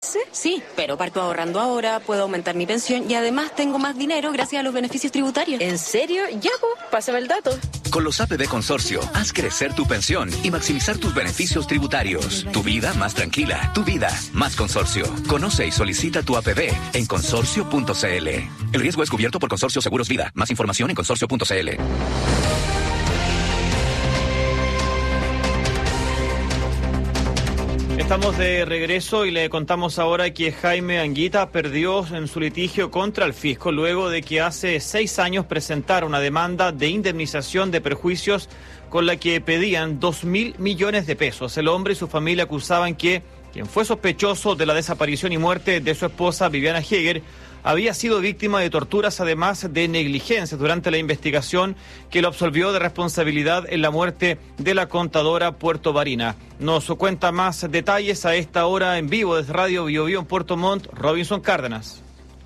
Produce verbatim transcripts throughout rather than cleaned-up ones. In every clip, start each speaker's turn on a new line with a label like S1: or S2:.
S1: jubilarse?
S2: Sí, pero parto ahorrando ahora, puedo aumentar mi pensión y además tengo más dinero gracias a los beneficios tributarios.
S1: ¿En serio? Ya, pues, pásame el dato.
S3: Con los A P B Consorcio, haz crecer tu pensión y maximizar tus beneficios tributarios. Tu vida más tranquila, tu vida más consorcio. Conoce y solicita tu A P B en consorcio punto c l. El riesgo es cubierto por Consorcio Seguros Vida. Más información en consorcio punto c l.
S4: Estamos de regreso y le contamos ahora que Jaime Anguita perdió en su litigio contra el fisco luego de que hace seis años presentara una demanda de indemnización de perjuicios con la que pedían dos mil millones de pesos. El hombre y su familia acusaban que quien fue sospechoso de la desaparición y muerte de su esposa Viviana Heger había sido víctima de torturas, además de negligencia durante la investigación que lo absolvió de responsabilidad en la muerte de la contadora Puerto Barina. Nos cuenta más detalles a esta hora en vivo desde Radio Bio Bio en Puerto Montt, Robinson Cárdenas.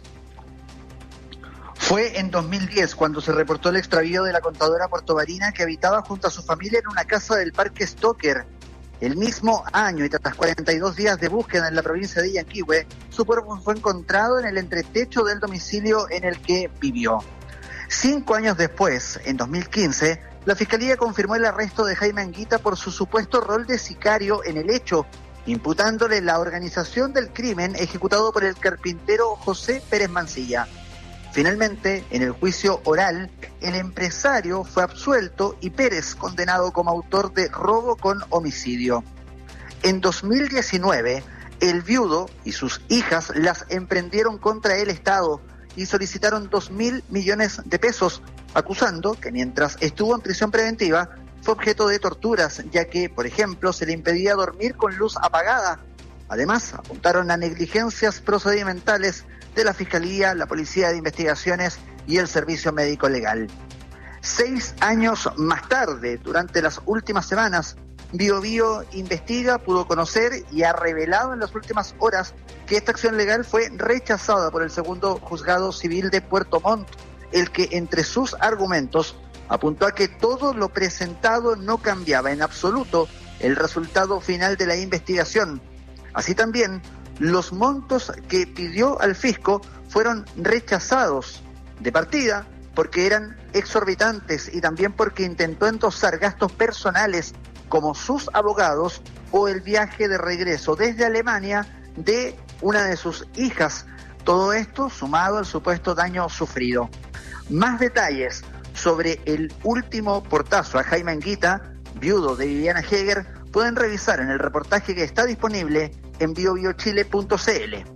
S5: Fue en dos mil diez cuando se reportó el extravío de la contadora Puerto Barina, que habitaba junto a su familia en una casa del Parque Stoker. El mismo año y tras cuarenta y dos días de búsqueda en la provincia de Yanquihue, su cuerpo fue encontrado en el entretecho del domicilio en el que vivió. Cinco años después, en dos mil quince, la Fiscalía confirmó el arresto de Jaime Anguita por su supuesto rol de sicario en el hecho, imputándole la organización del crimen ejecutado por el carpintero José Pérez Mancilla. Finalmente, en el juicio oral, el empresario fue absuelto y Pérez condenado como autor de robo con homicidio. En dos mil diecinueve, el viudo y sus hijas las emprendieron contra el Estado y solicitaron dos mil millones de pesos, acusando que mientras estuvo en prisión preventiva fue objeto de torturas, ya que, por ejemplo, se le impedía dormir con luz apagada. Además, apuntaron a negligencias procedimentales de la Fiscalía, la Policía de Investigaciones y el Servicio Médico Legal. Seis años más tarde, durante las últimas semanas, Bio Bio investiga, pudo conocer y ha revelado en las últimas horas que esta acción legal fue rechazada por el segundo juzgado civil de Puerto Montt, el que entre sus argumentos apuntó a que todo lo presentado no cambiaba en absoluto el resultado final de la investigación. Así también, los montos que pidió al fisco fueron rechazados de partida porque eran exorbitantes y también porque intentó endosar gastos personales como sus abogados o el viaje de regreso desde Alemania de una de sus hijas. Todo esto sumado al supuesto daño sufrido. Más detalles sobre el último portazo a Jaime Anguita, viudo de Viviana Heger, pueden revisar en el reportaje que está disponible en bio bio chile punto c l.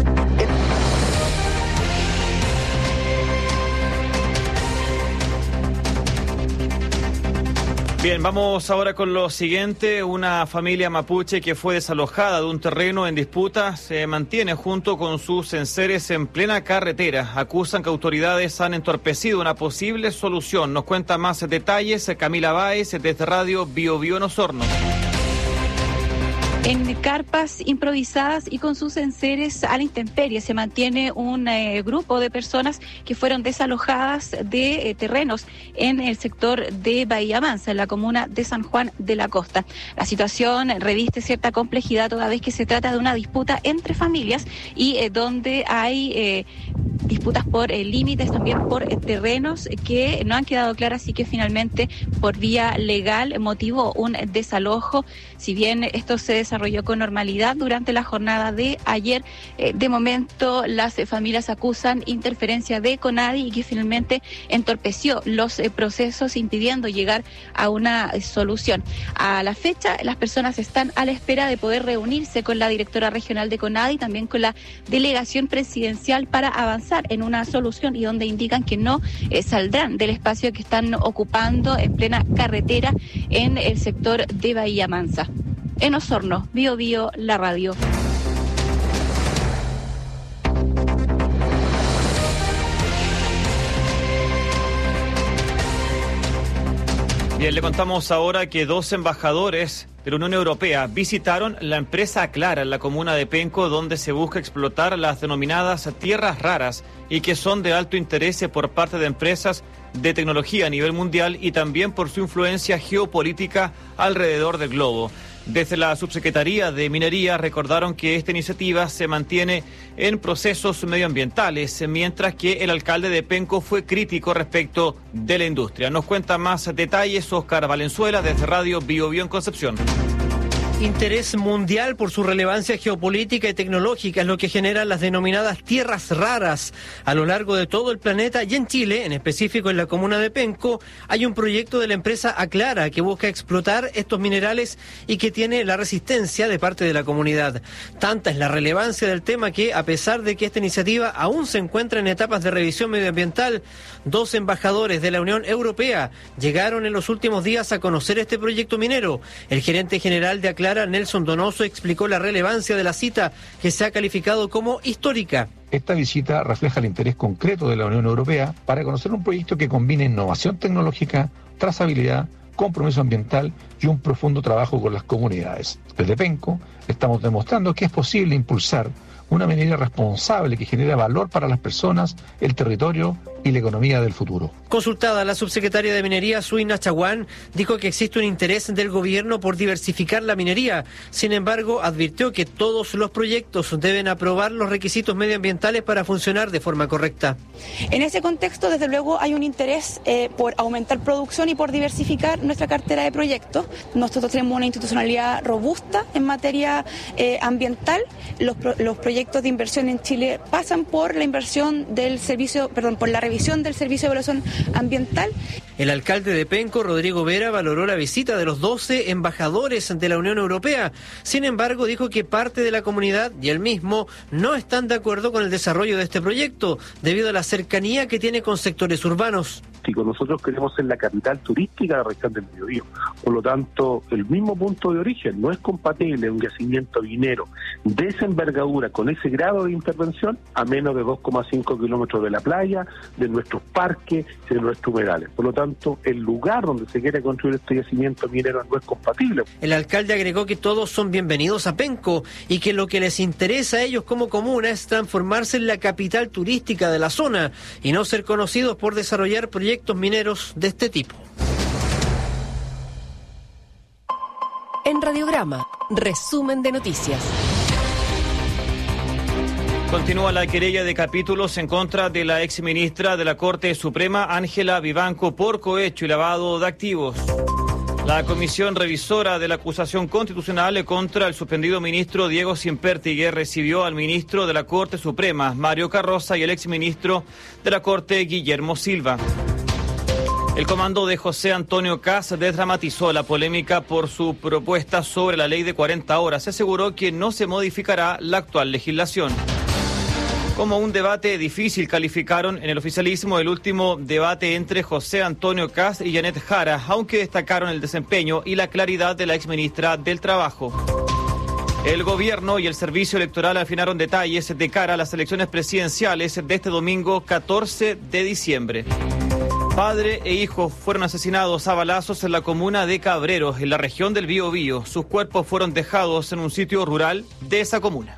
S4: Bien, vamos ahora con lo siguiente. Una familia mapuche que fue desalojada de un terreno en disputa se mantiene junto con sus enseres en plena carretera. Acusan que autoridades han entorpecido una posible solución. Nos cuenta más detalles Camila Báez desde Radio Bio Bio en Osorno.
S6: En carpas improvisadas y con sus enseres a la intemperie se mantiene un eh, grupo de personas que fueron desalojadas de eh, terrenos en el sector de Bahía Mansa, en la comuna de San Juan de la Costa. La situación reviste cierta complejidad toda vez que se trata de una disputa entre familias y eh, donde hay eh, disputas por eh, límites, también por eh, terrenos que no han quedado claras y que finalmente por vía legal motivó un desalojo. Si bien esto se desarrolló con normalidad durante la jornada de ayer, eh, de momento las eh, familias acusan interferencia de CONADI y que finalmente entorpeció los eh, procesos impidiendo llegar a una eh, solución. A la fecha las personas están a la espera de poder reunirse con la directora regional de CONADI y también con la delegación presidencial para avanzar en una solución y donde indican que no eh, saldrán del espacio que están ocupando en plena carretera en el sector de Bahía Mansa. En Osorno, Bio Bio, la radio.
S4: Bien, le contamos ahora que dos embajadores de la Unión Europea visitaron la empresa Aclara en la comuna de Penco, donde se busca explotar las denominadas tierras raras y que son de alto interés por parte de empresas de tecnología a nivel mundial y también por su influencia geopolítica alrededor del globo. Desde la Subsecretaría de Minería recordaron que esta iniciativa se mantiene en procesos medioambientales, mientras que el alcalde de Penco fue crítico respecto de la industria. Nos cuenta más detalles Oscar Valenzuela desde Radio Bio Bio en Concepción.
S7: Interés mundial por su relevancia geopolítica y tecnológica es lo que generan las denominadas tierras raras. A lo largo de todo el planeta y en Chile, en específico en la comuna de Penco, hay un proyecto de la empresa Aclara que busca explotar estos minerales y que tiene la resistencia de parte de la comunidad. Tanta es la relevancia del tema que, a pesar de que esta iniciativa aún se encuentra en etapas de revisión medioambiental, dos embajadores de la Unión Europea llegaron en los últimos días a conocer este proyecto minero. El gerente general de Aclara, Nelson Donoso, explicó la relevancia de la cita, que se ha calificado como histórica.
S8: Esta visita refleja el interés concreto de la Unión Europea para conocer un proyecto que combine innovación tecnológica, trazabilidad, compromiso ambiental y un profundo trabajo con las comunidades. Desde Penco estamos demostrando que es posible impulsar una minería responsable que genera valor para las personas, el territorio y la economía del futuro.
S7: Consultada, la subsecretaria de Minería, Suina Chaguán, dijo que existe un interés del gobierno por diversificar la minería. Sin embargo, advirtió que todos los proyectos deben aprobar los requisitos medioambientales para funcionar de forma correcta.
S9: En ese contexto, desde luego, hay un interés eh, por aumentar producción y por diversificar nuestra cartera de proyectos. Nosotros tenemos una institucionalidad robusta en materia eh, ambiental. Los, los proyectos de inversión en Chile pasan por la inversión del servicio, perdón, por la revisión del Servicio de Evaluación Ambiental.
S7: El alcalde de Penco, Rodrigo Vera, valoró la visita de los doce embajadores de la Unión Europea. Sin embargo, dijo que parte de la comunidad y él mismo no están de acuerdo con el desarrollo de este proyecto, debido a la cercanía que tiene con sectores urbanos.
S10: Nosotros queremos ser la capital turística de la región del Biobío. Por lo tanto, el mismo punto de origen no es compatible un yacimiento minero de esa envergadura, con ese grado de intervención, a menos de dos coma cinco kilómetros de la playa, de nuestros parques, de nuestros humedales. Por lo tanto, el lugar donde se quiere construir este yacimiento minero no es compatible.
S7: El alcalde agregó que todos son bienvenidos a Penco y que lo que les interesa a ellos como comuna es transformarse en la capital turística de la zona y no ser conocidos por desarrollar proyectos mineros de este tipo.
S11: En Radiograma, resumen de noticias.
S4: Continúa la querella de capítulos en contra de la exministra de la Corte Suprema, Ángela Vivanco, por cohecho y lavado de activos. La comisión revisora de la acusación constitucional contra el suspendido ministro Diego Simpertigue recibió al ministro de la Corte Suprema, Mario Carroza, y el exministro de la Corte, Guillermo Silva. El comando de José Antonio Kast desdramatizó la polémica por su propuesta sobre la ley de cuarenta horas. Se aseguró que no se modificará la actual legislación. Como un debate difícil calificaron en el oficialismo el último debate entre José Antonio Kast y Janet Jara, aunque destacaron el desempeño y la claridad de la exministra del Trabajo. El gobierno y el servicio electoral afinaron detalles de cara a las elecciones presidenciales de este domingo catorce de diciembre. Padre e hijo fueron asesinados a balazos en la comuna de Cabreros, en la región del Biobío. Sus cuerpos fueron dejados en un sitio rural de esa comuna.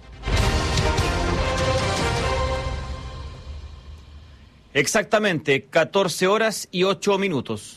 S4: Exactamente catorce horas y ocho minutos.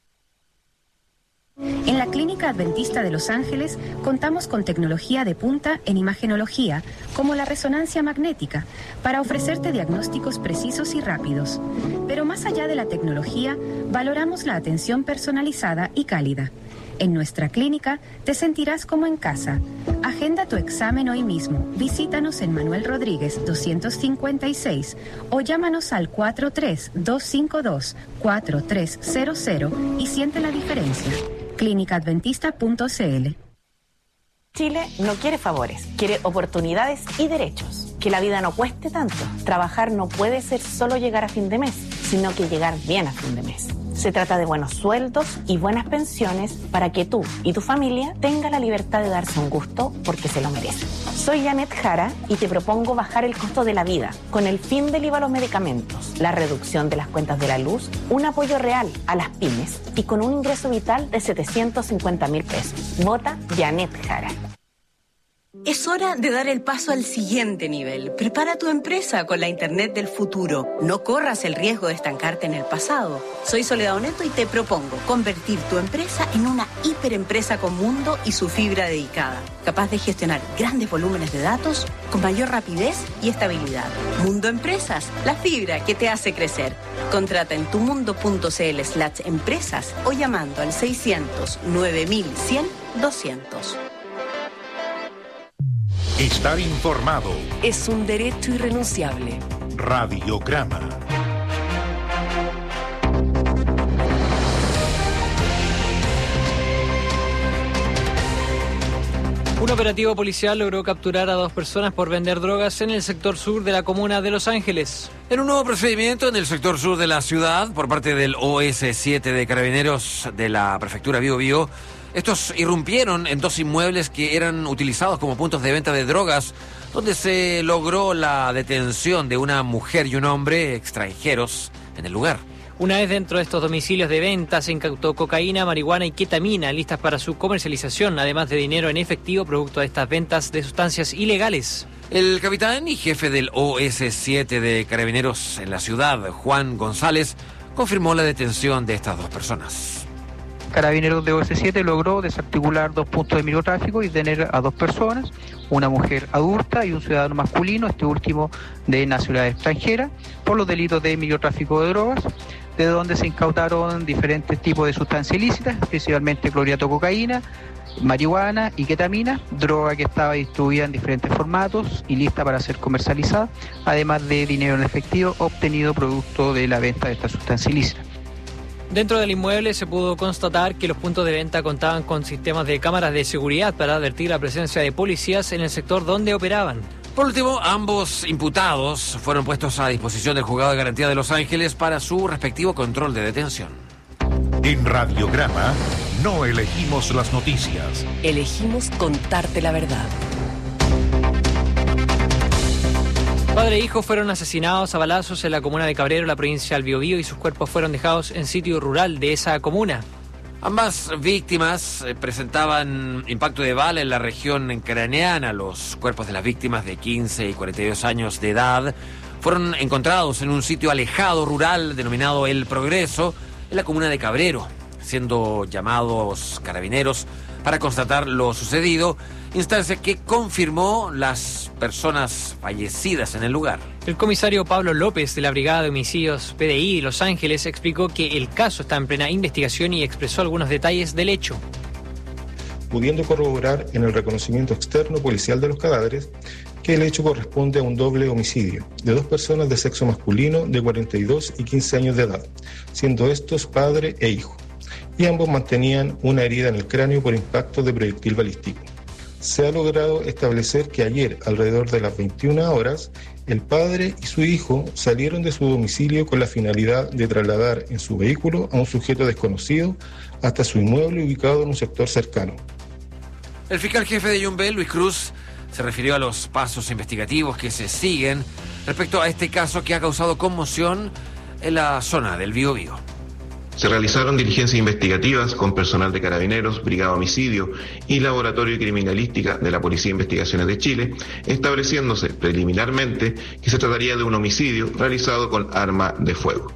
S12: En la Clínica Adventista de Los Ángeles contamos con tecnología de punta en imagenología, como la resonancia magnética, para ofrecerte diagnósticos precisos y rápidos. Pero más allá de la tecnología, valoramos la atención personalizada y cálida. En nuestra clínica te sentirás como en casa. Agenda tu examen hoy mismo. Visítanos en Manuel Rodríguez doscientos cincuenta y seis o llámanos al cuatro tres dos cinco dos cuatro tres cero cero y siente la diferencia. clínica adventista punto c l.
S13: Chile no quiere favores, quiere oportunidades y derechos. Que la vida no cueste tanto. Trabajar no puede ser solo llegar a fin de mes, sino que llegar bien a fin de mes. Se trata de buenos sueldos y buenas pensiones para que tú y tu familia tengan la libertad de darse un gusto porque se lo merecen. Soy Janet Jara y te propongo bajar el costo de la vida con el fin del I V A a los medicamentos, la reducción de las cuentas de la luz, un apoyo real a las pymes y con un ingreso vital de setecientos cincuenta mil pesos. Vota Janet Jara.
S14: Es hora de dar el paso al siguiente nivel. Prepara tu empresa con la Internet del futuro. No corras el riesgo de estancarte en el pasado. Soy Soledad Oneto y te propongo convertir tu empresa en una hiperempresa con mundo y su fibra dedicada, capaz de gestionar grandes volúmenes de datos con mayor rapidez y estabilidad. Mundo Empresas, la fibra que te hace crecer. Contrata en tumundo.cl slash empresas o llamando al seiscientos nueve mil cien doscientos.
S15: Estar informado
S11: es un derecho irrenunciable.
S15: Radiograma.
S16: Un operativo policial logró capturar a dos personas por vender drogas en el sector sur de la comuna de Los Ángeles.
S17: En un nuevo procedimiento en el sector sur de la ciudad, por parte del O S siete de Carabineros de la prefectura Bío Bío, estos irrumpieron en dos inmuebles que eran utilizados como puntos de venta de drogas, donde se logró la detención de una mujer y un hombre extranjeros en el lugar.
S16: Una vez dentro de estos domicilios de venta se incautó cocaína, marihuana y ketamina listas para su comercialización, además de dinero en efectivo producto de estas ventas de sustancias ilegales.
S17: El capitán y jefe del O S siete de Carabineros en la ciudad, Juan González, confirmó la detención de estas dos personas.
S18: Carabineros de O S siete logró desarticular dos puntos de microtráfico y detener a dos personas, una mujer adulta y un ciudadano masculino, este último de nacionalidad extranjera, por los delitos de microtráfico de drogas, de donde se incautaron diferentes tipos de sustancias ilícitas, principalmente clorhidrato de cocaína, marihuana y ketamina, droga que estaba distribuida en diferentes formatos y lista para ser comercializada, además de dinero en efectivo obtenido producto de la venta de esta sustancia ilícita.
S16: Dentro del inmueble se pudo constatar que los puntos de venta contaban con sistemas de cámaras de seguridad para advertir la presencia de policías en el sector donde operaban.
S17: Por último, ambos imputados fueron puestos a disposición del Juzgado de Garantía de Los Ángeles para su respectivo control de detención.
S15: En Radiograma no elegimos las noticias.
S11: Elegimos contarte la verdad.
S16: Padre e hijo fueron asesinados a balazos en la comuna de Cabrero, la provincia del Biobío, y sus cuerpos fueron dejados en sitio rural de esa comuna.
S17: Ambas víctimas presentaban impacto de bala en la región craneana. Los cuerpos de las víctimas de quince y cuarenta y dos años de edad fueron encontrados en un sitio alejado rural denominado El Progreso, en la comuna de Cabrero, siendo llamados carabineros para constatar lo sucedido, instancia que confirmó las personas fallecidas en el lugar.
S16: El comisario Pablo López de la Brigada de Homicidios P D I de Los Ángeles explicó que el caso está en plena investigación y expresó algunos detalles del hecho.
S19: Pudiendo corroborar en el reconocimiento externo policial de los cadáveres que el hecho corresponde a un doble homicidio de dos personas de sexo masculino de cuarenta y dos y quince años de edad, siendo estos padre e hijo, y ambos mantenían una herida en el cráneo por impacto de proyectil balístico. Se ha logrado establecer que ayer, alrededor de las veintiuna horas, el padre y su hijo salieron de su domicilio con la finalidad de trasladar en su vehículo a un sujeto desconocido hasta su inmueble ubicado en un sector cercano.
S17: El fiscal jefe de Yumbel, Luis Cruz, se refirió a los pasos investigativos que se siguen respecto a este caso que ha causado conmoción en la zona del Bío Bío.
S20: Se realizaron diligencias investigativas con personal de Carabineros, Brigada Homicidio y Laboratorio de Criminalística de la Policía de Investigaciones de Chile, estableciéndose preliminarmente que se trataría de un homicidio realizado con arma de fuego.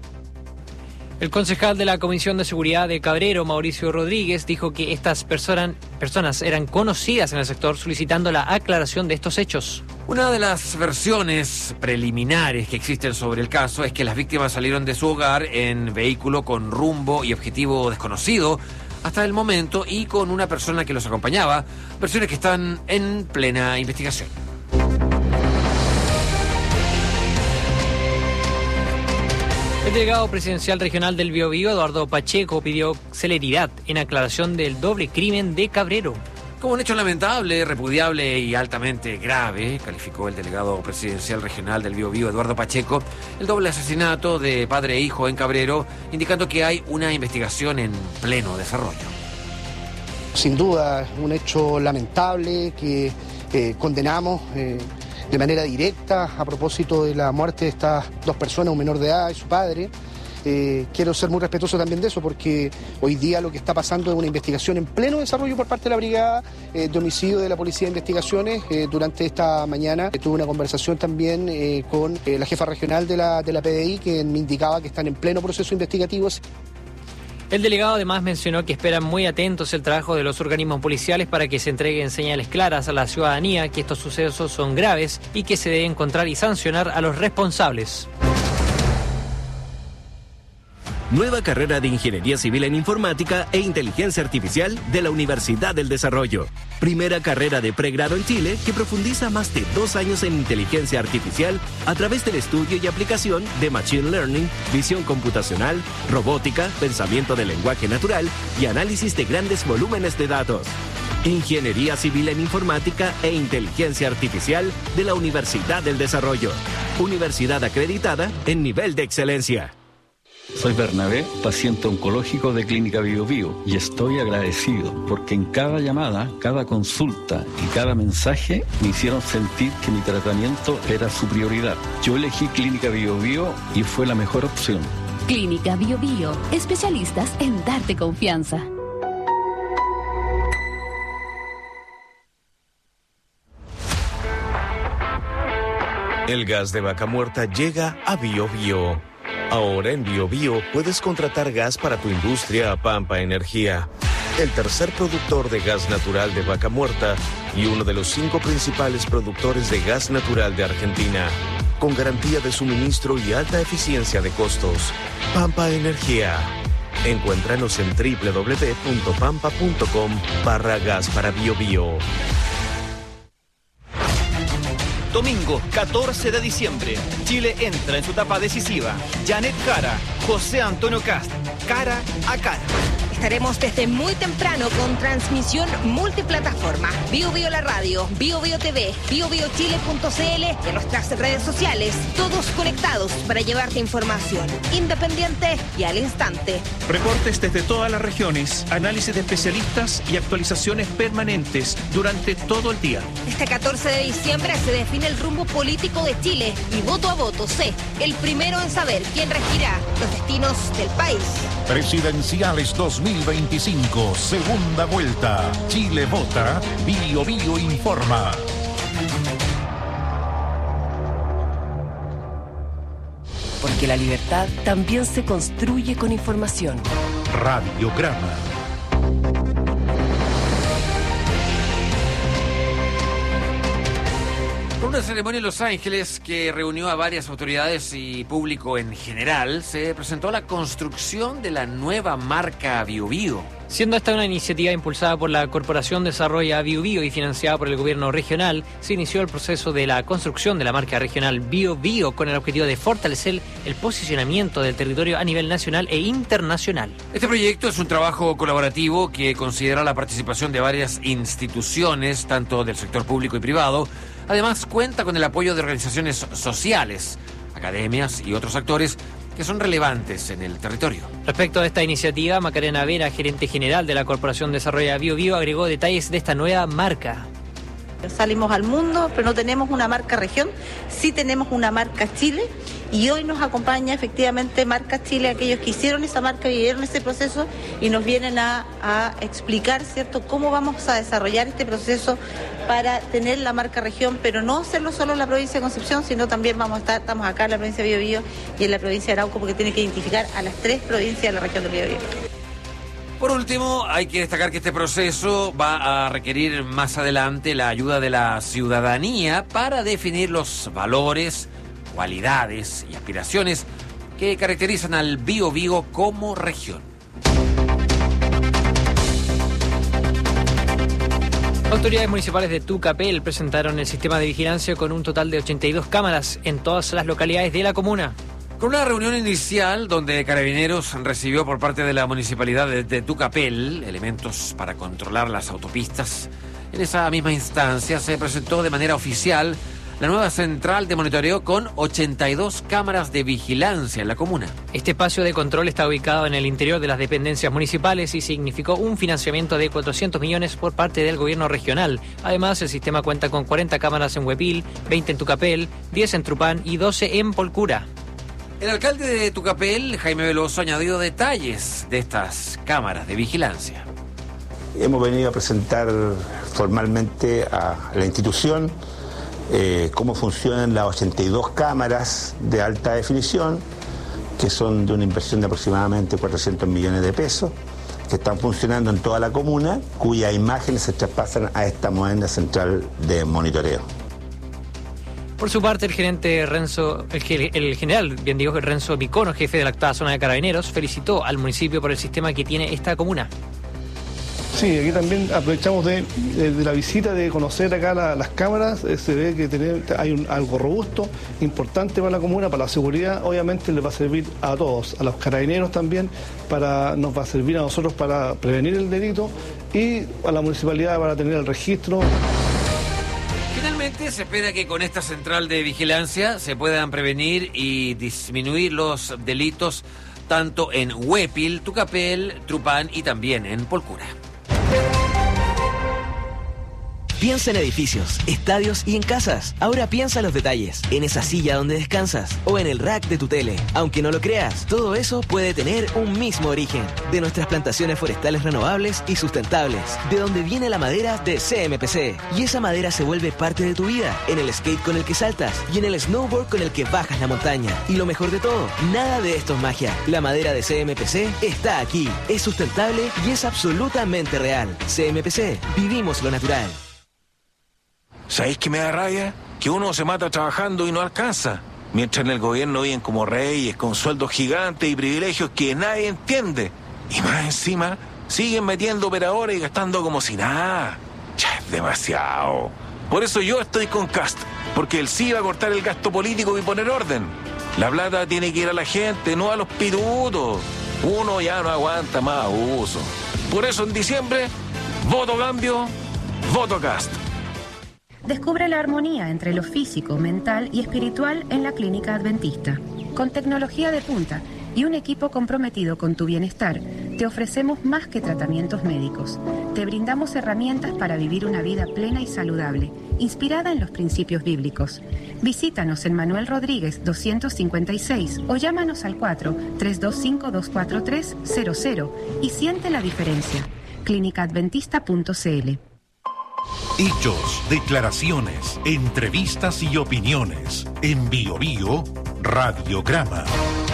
S16: El concejal de la Comisión de Seguridad de Cabrero, Mauricio Rodríguez, dijo que estas personas, personas eran conocidas en el sector, solicitando la aclaración de estos hechos.
S17: Una de las versiones preliminares que existen sobre el caso es que las víctimas salieron de su hogar en vehículo con rumbo y objetivo desconocido hasta el momento y con una persona que los acompañaba, versiones que están en plena investigación.
S16: El delegado presidencial regional del Biobío, Eduardo Pacheco, pidió celeridad en aclaración del doble crimen de Cabrero.
S17: Como un hecho lamentable, repudiable y altamente grave, calificó el delegado presidencial regional del Biobío, Eduardo Pacheco, el doble asesinato de padre e hijo en Cabrero, indicando que hay una investigación en pleno desarrollo.
S21: Sin duda, un hecho lamentable que eh, condenamos eh, de manera directa a propósito de la muerte de estas dos personas, un menor de edad y su padre, Eh, quiero ser muy respetuoso también de eso, porque hoy día lo que está pasando es una investigación en pleno desarrollo por parte de la Brigada eh, de Homicidio de la Policía de Investigaciones. Eh, durante esta mañana eh, tuve una conversación también eh, con eh, la jefa regional de la, de la P D I, que me indicaba que están en pleno proceso investigativo.
S16: El delegado además mencionó que esperan muy atentos el trabajo de los organismos policiales para que se entreguen señales claras a la ciudadanía que estos sucesos son graves y que se debe encontrar y sancionar a los responsables.
S2: Nueva carrera de Ingeniería Civil en Informática e Inteligencia Artificial de la Universidad del Desarrollo. Primera carrera de pregrado en Chile que profundiza más de dos años en inteligencia artificial a través del estudio y aplicación de Machine Learning, visión computacional, robótica, pensamiento del lenguaje natural y análisis de grandes volúmenes de datos. Ingeniería Civil en Informática e Inteligencia Artificial de la Universidad del Desarrollo. Universidad acreditada en nivel de excelencia.
S22: Soy Bernabé, paciente oncológico de Clínica Bio Bio, y estoy agradecido porque en cada llamada, cada consulta y cada mensaje me hicieron sentir que mi tratamiento era su prioridad. Yo elegí Clínica Bio Bio y fue la mejor opción.
S23: Clínica Bio Bio, especialistas en darte confianza.
S24: El gas de vaca muerta llega a Bio Bio. Ahora en Bio Bio puedes contratar gas para tu industria a Pampa Energía, el tercer productor de gas natural de vaca muerta y uno de los cinco principales productores de gas natural de Argentina, con garantía de suministro y alta eficiencia de costos. Pampa Energía. Encuéntranos en doble u doble u doble u punto pampa punto com barra gas para Bio Bio.
S4: Domingo catorce de diciembre, Chile entra en su etapa decisiva. Janet Jara, José Antonio Kast, cara a cara.
S1: Estaremos desde muy temprano con transmisión multiplataforma. Bio Bio la radio, Bio Bio T V, bio bio chile punto c l y en nuestras redes sociales. Todos conectados para llevarte información independiente y al instante.
S25: Reportes desde todas las regiones, análisis de especialistas y actualizaciones permanentes durante todo el día.
S1: Este catorce de diciembre se define el rumbo político de Chile y voto a voto sé, el primero en saber quién regirá los destinos del país.
S15: Presidenciales dos mil veinticinco, segunda vuelta. Chile vota, Bio Bio informa.
S11: Porque la libertad también se construye con información.
S15: Radiograma.
S17: Una ceremonia en Los Ángeles que reunió a varias autoridades y público en general, se presentó la construcción de la nueva marca Bio Bio.
S16: Siendo esta una iniciativa impulsada por la Corporación Desarrolla Bio Bio y financiada por el gobierno regional, se inició el proceso de la construcción de la marca regional Bio Bio con el objetivo de fortalecer el posicionamiento del territorio a nivel nacional e internacional.
S17: Este proyecto es un trabajo colaborativo que considera la participación de varias instituciones, tanto del sector público y privado. Además, cuenta con el apoyo de organizaciones sociales, academias y otros actores que son relevantes en el territorio.
S16: Respecto a esta iniciativa, Macarena Vera, gerente general de la Corporación Desarrolla Bio Bio, agregó detalles de esta nueva marca.
S26: Salimos al mundo, pero no tenemos una marca región, sí tenemos una marca Chile, y hoy nos acompaña efectivamente Marca Chile, aquellos que hicieron esa marca, vivieron ese proceso y nos vienen a, a explicar, ¿cierto?, cómo vamos a desarrollar este proceso para tener la marca región, pero no hacerlo solo en la provincia de Concepción, sino también vamos a estar, estamos acá en la provincia de Bio Bio y en la provincia de Arauco, porque tiene que identificar a las tres provincias de la región de Bio Bio.
S17: Por último, hay que destacar que este proceso va a requerir más adelante la ayuda de la ciudadanía para definir los valores, cualidades y aspiraciones que caracterizan al Bio Bio como región.
S16: Autoridades municipales de Tucapel presentaron el sistema de vigilancia con un total de ochenta y dos cámaras en todas las localidades de la comuna.
S17: Con una reunión inicial donde Carabineros recibió por parte de la municipalidad de, de Tucapel elementos para controlar las autopistas, en esa misma instancia se presentó de manera oficial la nueva central de monitoreo con ochenta y dos cámaras de vigilancia en la comuna.
S16: Este espacio de control está ubicado en el interior de las dependencias municipales y significó un financiamiento de cuatrocientos millones por parte del gobierno regional. Además, el sistema cuenta con cuarenta cámaras en Huepil, veinte en Tucapel, diez en Trupán y doce en Polcura.
S17: El alcalde de Tucapel, Jaime Veloso, ha añadido detalles de estas cámaras de vigilancia.
S3: Hemos venido a presentar formalmente a la institución eh, cómo funcionan las ochenta y dos cámaras de alta definición, que son de una inversión de aproximadamente cuatrocientos millones de pesos, que están funcionando en toda la comuna, cuyas imágenes se traspasan a esta moderna central de monitoreo.
S16: Por su parte, el gerente Renzo, el, el general, bien digo, Renzo Micono, jefe de la octava zona de Carabineros, felicitó al municipio por el sistema que tiene esta comuna.
S21: Sí, aquí también aprovechamos de, de, de la visita, de conocer acá la, las cámaras. Eh, se ve que tener, hay un, algo robusto, importante para la comuna, para la seguridad. Obviamente les va a servir a todos, a los carabineros también, para, nos va a servir a nosotros para prevenir el delito y a la municipalidad para tener el registro.
S17: Finalmente, se espera que con esta central de vigilancia se puedan prevenir y disminuir los delitos tanto en Huépil, Tucapel, Trupán y también en Polcura.
S5: Piensa en edificios, estadios y en casas. Ahora piensa en los detalles, en esa silla donde descansas o en el rack de tu tele. Aunque no lo creas, todo eso puede tener un mismo origen. De nuestras plantaciones forestales renovables y sustentables. De donde viene la madera de C M P C. Y esa madera se vuelve parte de tu vida. En el skate con el que saltas y en el snowboard con el que bajas la montaña. Y lo mejor de todo, nada de esto es magia. La madera de C M P C está aquí. Es sustentable y es absolutamente real. C M P C, vivimos lo natural.
S6: ¿Sabéis qué me da rabia? Que uno se mata trabajando y no alcanza. Mientras en el gobierno viven como reyes, con sueldos gigantes y privilegios que nadie entiende. Y más encima, siguen metiendo operadores y gastando como si nada. Ya es demasiado. Por eso yo estoy con Cast, porque él sí va a cortar el gasto político y poner orden. La plata tiene que ir a la gente, no a los pitutos. Uno ya no aguanta más abuso. Por eso en diciembre, voto cambio, voto Cast.
S12: Descubre la armonía entre lo físico, mental y espiritual en la Clínica Adventista. Con tecnología de punta y un equipo comprometido con tu bienestar, te ofrecemos más que tratamientos médicos. Te brindamos herramientas para vivir una vida plena y saludable, inspirada en los principios bíblicos. Visítanos en Manuel Rodríguez doscientos cincuenta y seis o llámanos al cuatro tres dos cinco dos cuatro tres cero cero y siente la diferencia. clínica adventista punto c l.
S15: Hechos, declaraciones, entrevistas y opiniones. En Bio Bio, Radiograma.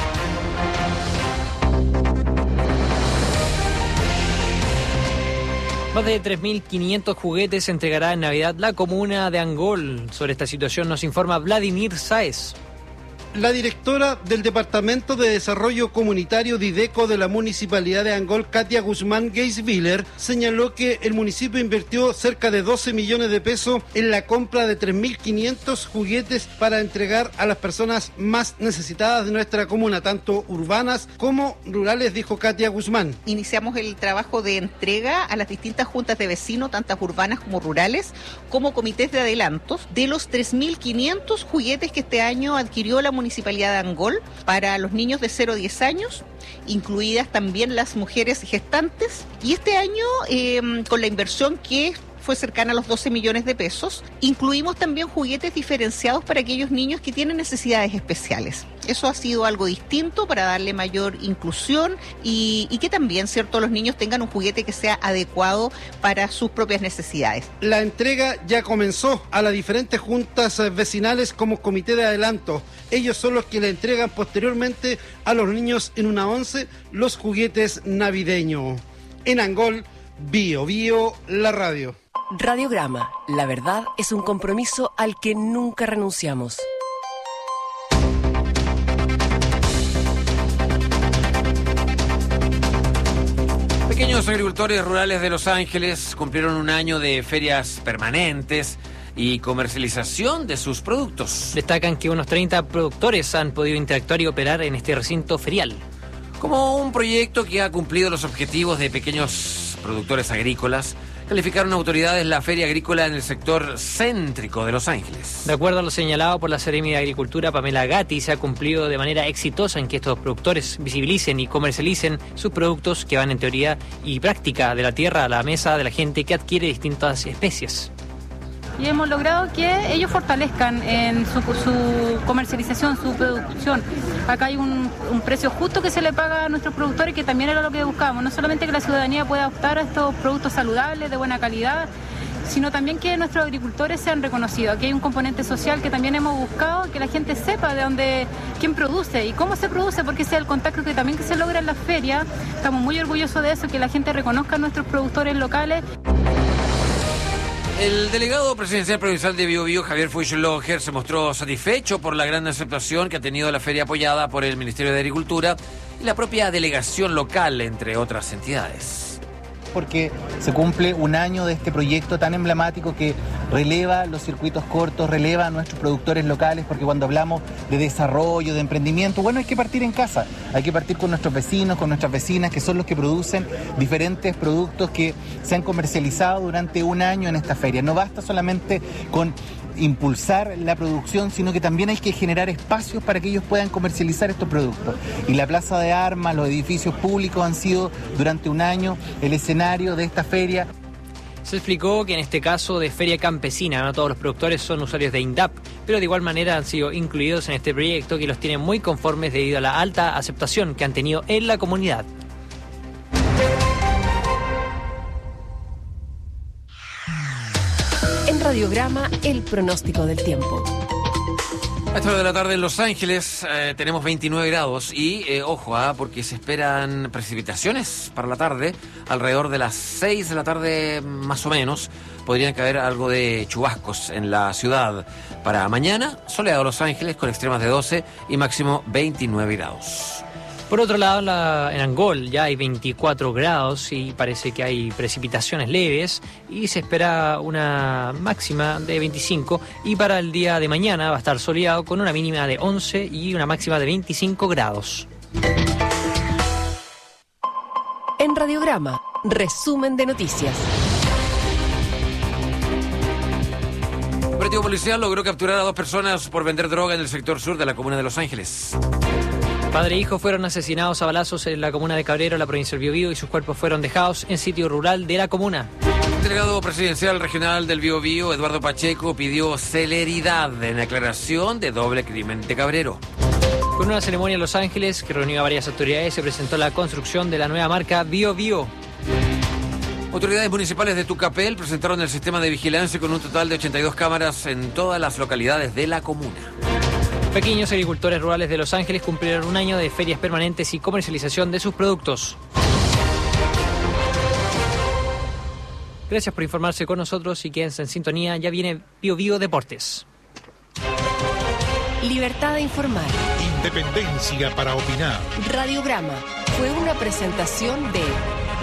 S16: Más de tres mil quinientos juguetes se entregará en Navidad la comuna de Angol. Sobre esta situación nos informa Vladimir Sáez.
S21: La directora del Departamento de Desarrollo Comunitario Dideco de la Municipalidad de Angol, Katia Guzmán Geisviller, señaló que el municipio invirtió cerca de doce millones de pesos en la compra de tres mil quinientos juguetes para entregar a las personas más necesitadas de nuestra comuna, tanto urbanas como rurales, dijo Katia Guzmán.
S8: Iniciamos el trabajo de entrega a las distintas juntas de vecinos, tantas urbanas como rurales, como comités de adelantos, de los tres mil quinientos juguetes que este año adquirió la Municipalidad de Angol para los niños de cero a diez años, incluidas también las mujeres gestantes. Y este año, eh, con la inversión que fue cercana a los doce millones de pesos, incluimos también juguetes diferenciados para aquellos niños que tienen necesidades especiales. Eso ha sido algo distinto para darle mayor inclusión y, y que también, cierto, los niños tengan un juguete que sea adecuado para sus propias necesidades.
S21: La entrega ya comenzó a las diferentes juntas vecinales como comité de adelanto. Ellos son los que le entregan posteriormente a los niños en una once los juguetes navideños. En Angol, Bio Bio, la radio.
S11: Radiograma, la verdad es un compromiso al que nunca renunciamos.
S17: Pequeños agricultores rurales de Los Ángeles cumplieron un año de ferias permanentes y comercialización de sus productos.
S16: Destacan que unos treinta productores han podido interactuar y operar en este recinto ferial.
S17: Como un proyecto que ha cumplido los objetivos de pequeños productores agrícolas, calificaron autoridades la feria agrícola en el sector céntrico de Los Ángeles.
S16: De acuerdo a lo señalado por la Seremi de Agricultura, Pamela Gatti, se ha cumplido de manera exitosa en que estos productores visibilicen y comercialicen sus productos que van en teoría y práctica de la tierra a la mesa de la gente que adquiere distintas especies.
S7: y hemos logrado que ellos fortalezcan en su, su comercialización, su producción. Acá hay un, un precio justo que se le paga a nuestros productores, que también era lo que buscábamos, no solamente que la ciudadanía pueda optar a estos productos saludables, de buena calidad, sino también que nuestros agricultores sean reconocidos. Aquí hay un componente social que también hemos buscado, que la gente sepa de dónde, quién produce y cómo se produce, porque ese es el contacto que también que se logra en las ferias. Estamos muy orgullosos de eso, que la gente reconozca a nuestros productores locales.
S17: El delegado presidencial provincial de Biobío, Javier Fuichloger, se mostró satisfecho por la gran aceptación que ha tenido la feria apoyada por el Ministerio de Agricultura y la propia delegación local, entre otras entidades.
S9: Porque se cumple un año de este proyecto tan emblemático que releva los circuitos cortos, releva a nuestros productores locales, porque cuando hablamos de desarrollo, de emprendimiento, bueno, hay que partir en casa, hay que partir con nuestros vecinos, con nuestras vecinas, que son los que producen diferentes productos que se han comercializado durante un año en esta feria. No basta solamente con impulsar la producción, sino que también hay que generar espacios para que ellos puedan comercializar estos productos. Y la Plaza de Armas, los edificios públicos han sido durante un año el escenario de esta feria.
S16: Se explicó que en este caso de feria campesina, no todos los productores son usuarios de INDAP, pero de igual manera han sido incluidos en este proyecto, que los tiene muy conformes debido a la alta aceptación que han tenido en la comunidad.
S11: En Radiograma, el pronóstico del tiempo.
S17: A esta hora de la tarde en Los Ángeles eh, tenemos veintinueve grados y, eh, ojo, ah, porque se esperan precipitaciones para la tarde. Alrededor de las seis de la tarde más o menos podrían caer algo de chubascos en la ciudad. Para mañana, soleado Los Ángeles con extremas de doce y máximo veintinueve grados.
S16: Por otro lado, la, en Angol ya hay veinticuatro grados y parece que hay precipitaciones leves y se espera una máxima de veinticinco, y para el día de mañana va a estar soleado con una mínima de once y una máxima de veinticinco grados.
S11: En Radiograma, resumen de noticias.
S17: Un operativo policial logró capturar a dos personas por vender droga en el sector sur de la comuna de Los Ángeles.
S16: Padre e hijo fueron asesinados a balazos en la comuna de Cabrero, la provincia del Biobío, y sus cuerpos fueron dejados en sitio rural de la comuna.
S17: El delegado presidencial regional del Biobío, Eduardo Pacheco, pidió celeridad en la aclaración de doble crimen de Cabrero.
S16: Con una ceremonia en Los Ángeles que reunió a varias autoridades, se presentó la construcción de la nueva marca Biobío.
S17: Autoridades municipales de Tucapel presentaron el sistema de vigilancia con un total de ochenta y dos cámaras en todas las localidades de la comuna.
S16: Pequeños agricultores rurales de Los Ángeles cumplieron un año de ferias permanentes y comercialización de sus productos. Gracias por informarse con nosotros y quédense en sintonía. Ya viene Biobío Deportes.
S11: Libertad de informar.
S15: Independencia para opinar.
S11: Radiograma fue una presentación de...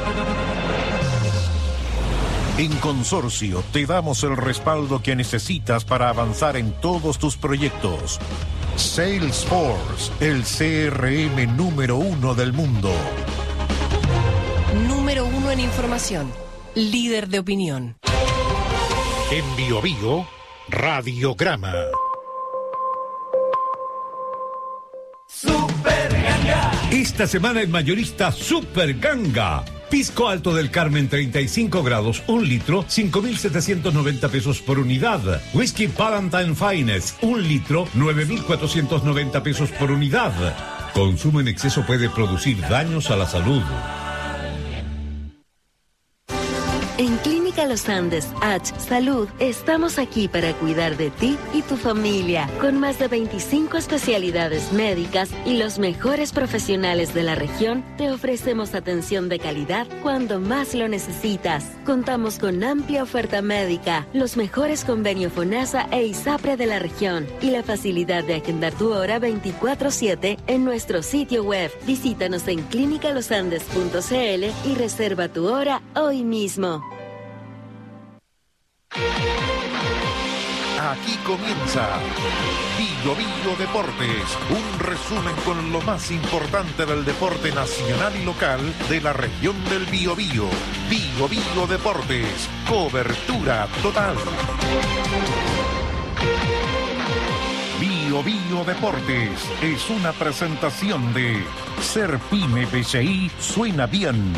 S15: En Consorcio te damos el respaldo que necesitas para avanzar en todos tus proyectos. Salesforce, el C R M número uno del mundo.
S11: Número uno en información. Líder de opinión.
S15: En Biobío, Radiograma.
S10: Super Ganga. Esta semana en mayorista Super Ganga. Pisco Alto del Carmen treinta y cinco grados, un litro, cinco mil setecientos noventa pesos por unidad. Whisky Valentine Finest, un litro, nueve mil cuatrocientos noventa pesos por unidad. Consumo en exceso puede producir daños a la salud.
S13: En Clínica Los Andes H Salud estamos aquí para cuidar de ti y tu familia, con más de veinticinco especialidades médicas y los mejores profesionales de la región. Te ofrecemos atención de calidad cuando más lo necesitas. Contamos con amplia oferta médica, los mejores convenios FONASA e ISAPRE de la región y la facilidad de agendar tu hora veinticuatro siete en nuestro sitio web. Visítanos en clínica los andes punto c l y reserva tu hora hoy mismo.
S15: Aquí comienza Biobío Deportes, un resumen con lo más importante del deporte nacional y local de la región del Biobío. Biobío Deportes, cobertura total. Biobío Deportes es una presentación de Ser Pyme B C I suena bien.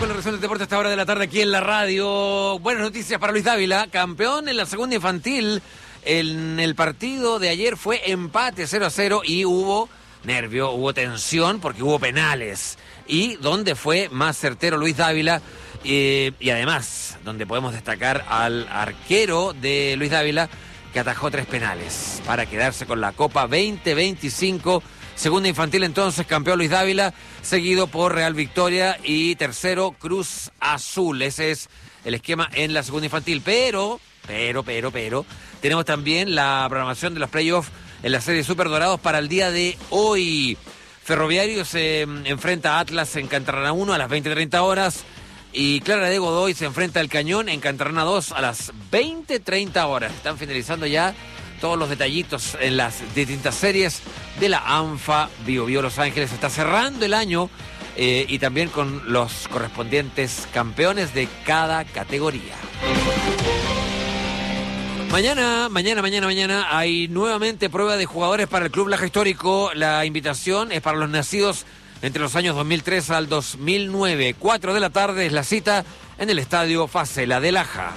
S17: con la resumen del deporte a esta hora de la tarde aquí en la radio. Buenas noticias para Luis Dávila, campeón en la segunda infantil. En el partido de ayer fue empate cero a cero y hubo nervio, hubo tensión porque hubo penales. Y donde fue más certero Luis Dávila, eh, y además donde podemos destacar al arquero de Luis Dávila, que atajó tres penales para quedarse con la Copa veinte veinticinco. Segunda infantil entonces, campeón Luis Dávila, seguido por Real Victoria y tercero Cruz Azul. Ese es el esquema en la segunda infantil. Pero, pero, pero, pero, tenemos también la programación de los playoffs en la serie Super Dorados para el día de hoy. Ferroviario se enfrenta a Atlas en Cantarrana uno a las veinte treinta horas. Y Clara de Godoy se enfrenta al Cañón en Cantarrana dos a las veinte treinta horas. Están finalizando ya todos los detallitos en las distintas series de la ANFA Bio Bio Los Ángeles. Está cerrando el año eh, y también con los correspondientes campeones de cada categoría. Mañana, mañana, mañana, mañana hay nuevamente prueba de jugadores para el Club Laja Histórico. La invitación es para los nacidos entre los años dos mil tres al dos mil nueve. Cuatro de la tarde es la cita en el Estadio Facela de Laja.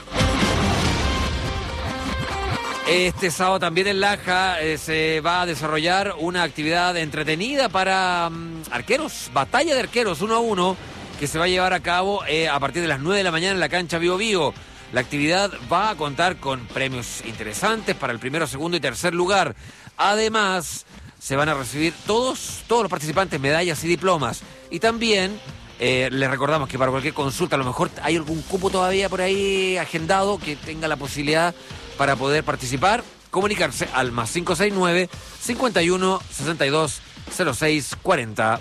S17: Este sábado también en Laja eh, se va a desarrollar una actividad entretenida para um, arqueros, batalla de arqueros uno a uno, que se va a llevar a cabo eh, a partir de las nueve de la mañana en la cancha Bio Bio. La actividad va a contar con premios interesantes para el primero, segundo y tercer lugar. Además, se van a recibir todos, todos los participantes medallas y diplomas. Y también eh, les recordamos que para cualquier consulta, a lo mejor hay algún cupo todavía por ahí agendado que tenga la posibilidad para poder participar, comunicarse al más cinco seis nueve, cincuenta y uno, sesenta y dos, cero seis cuarenta.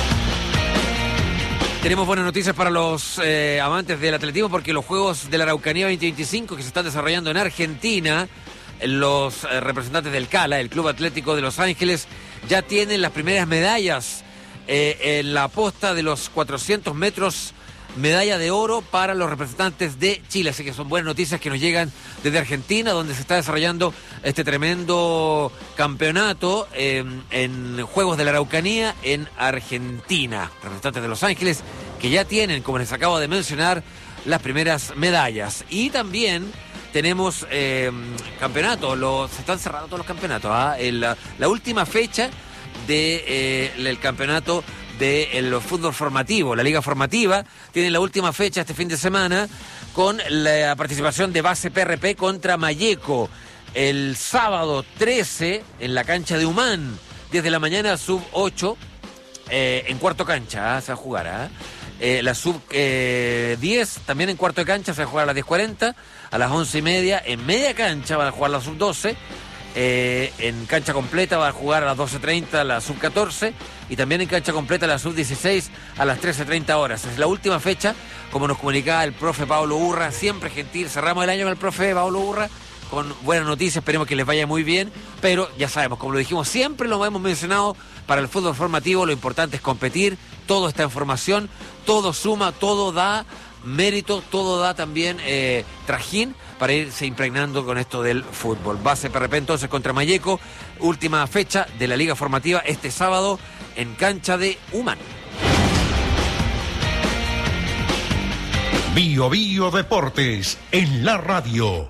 S17: Tenemos buenas noticias para los eh, amantes del atletismo porque los Juegos de la Araucanía veinte veinticinco que se están desarrollando en Argentina, los eh, representantes del CALA, el Club Atlético de Los Ángeles, ya tienen las primeras medallas eh, en la posta de los cuatrocientos metros. Medalla de oro para los representantes de Chile, así que son buenas noticias que nos llegan desde Argentina, donde se está desarrollando este tremendo campeonato eh, en Juegos de la Araucanía en Argentina. Representantes de Los Ángeles que ya tienen, como les acabo de mencionar, las primeras medallas. Y también tenemos eh, campeonato, los, se están cerrando todos los campeonatos. ¿eh? El, la, la última fecha del de, eh, campeonato del fútbol formativo, la liga formativa, tiene la última fecha este fin de semana con la participación de Base P R P contra Malleco. El sábado trece en la cancha de Humán, diez de la mañana, sub ocho, eh, en cuarto cancha, ¿eh? se va a jugar. ¿eh? Eh, la sub eh, diez también en cuarto de cancha, se va a jugar a las diez cuarenta, a las once y media, en media cancha van a jugar la sub doce. Eh, en cancha completa va a jugar a las doce treinta la sub catorce y también en cancha completa la sub dieciséis a las trece treinta horas. Es la última fecha, como nos comunicaba el profe Pablo Urra, siempre gentil. Cerramos el año con el profe Pablo Urra con buenas noticias, esperemos que les vaya muy bien, pero ya sabemos, como lo dijimos, siempre lo hemos mencionado, para el fútbol formativo lo importante es competir, todo está en formación, todo suma, todo da mérito, todo da también eh, trajín para irse impregnando con esto del fútbol. Base P R P entonces contra Malleco, última fecha de la liga formativa este sábado en cancha de Humán.
S15: Bio Bio Deportes en la radio.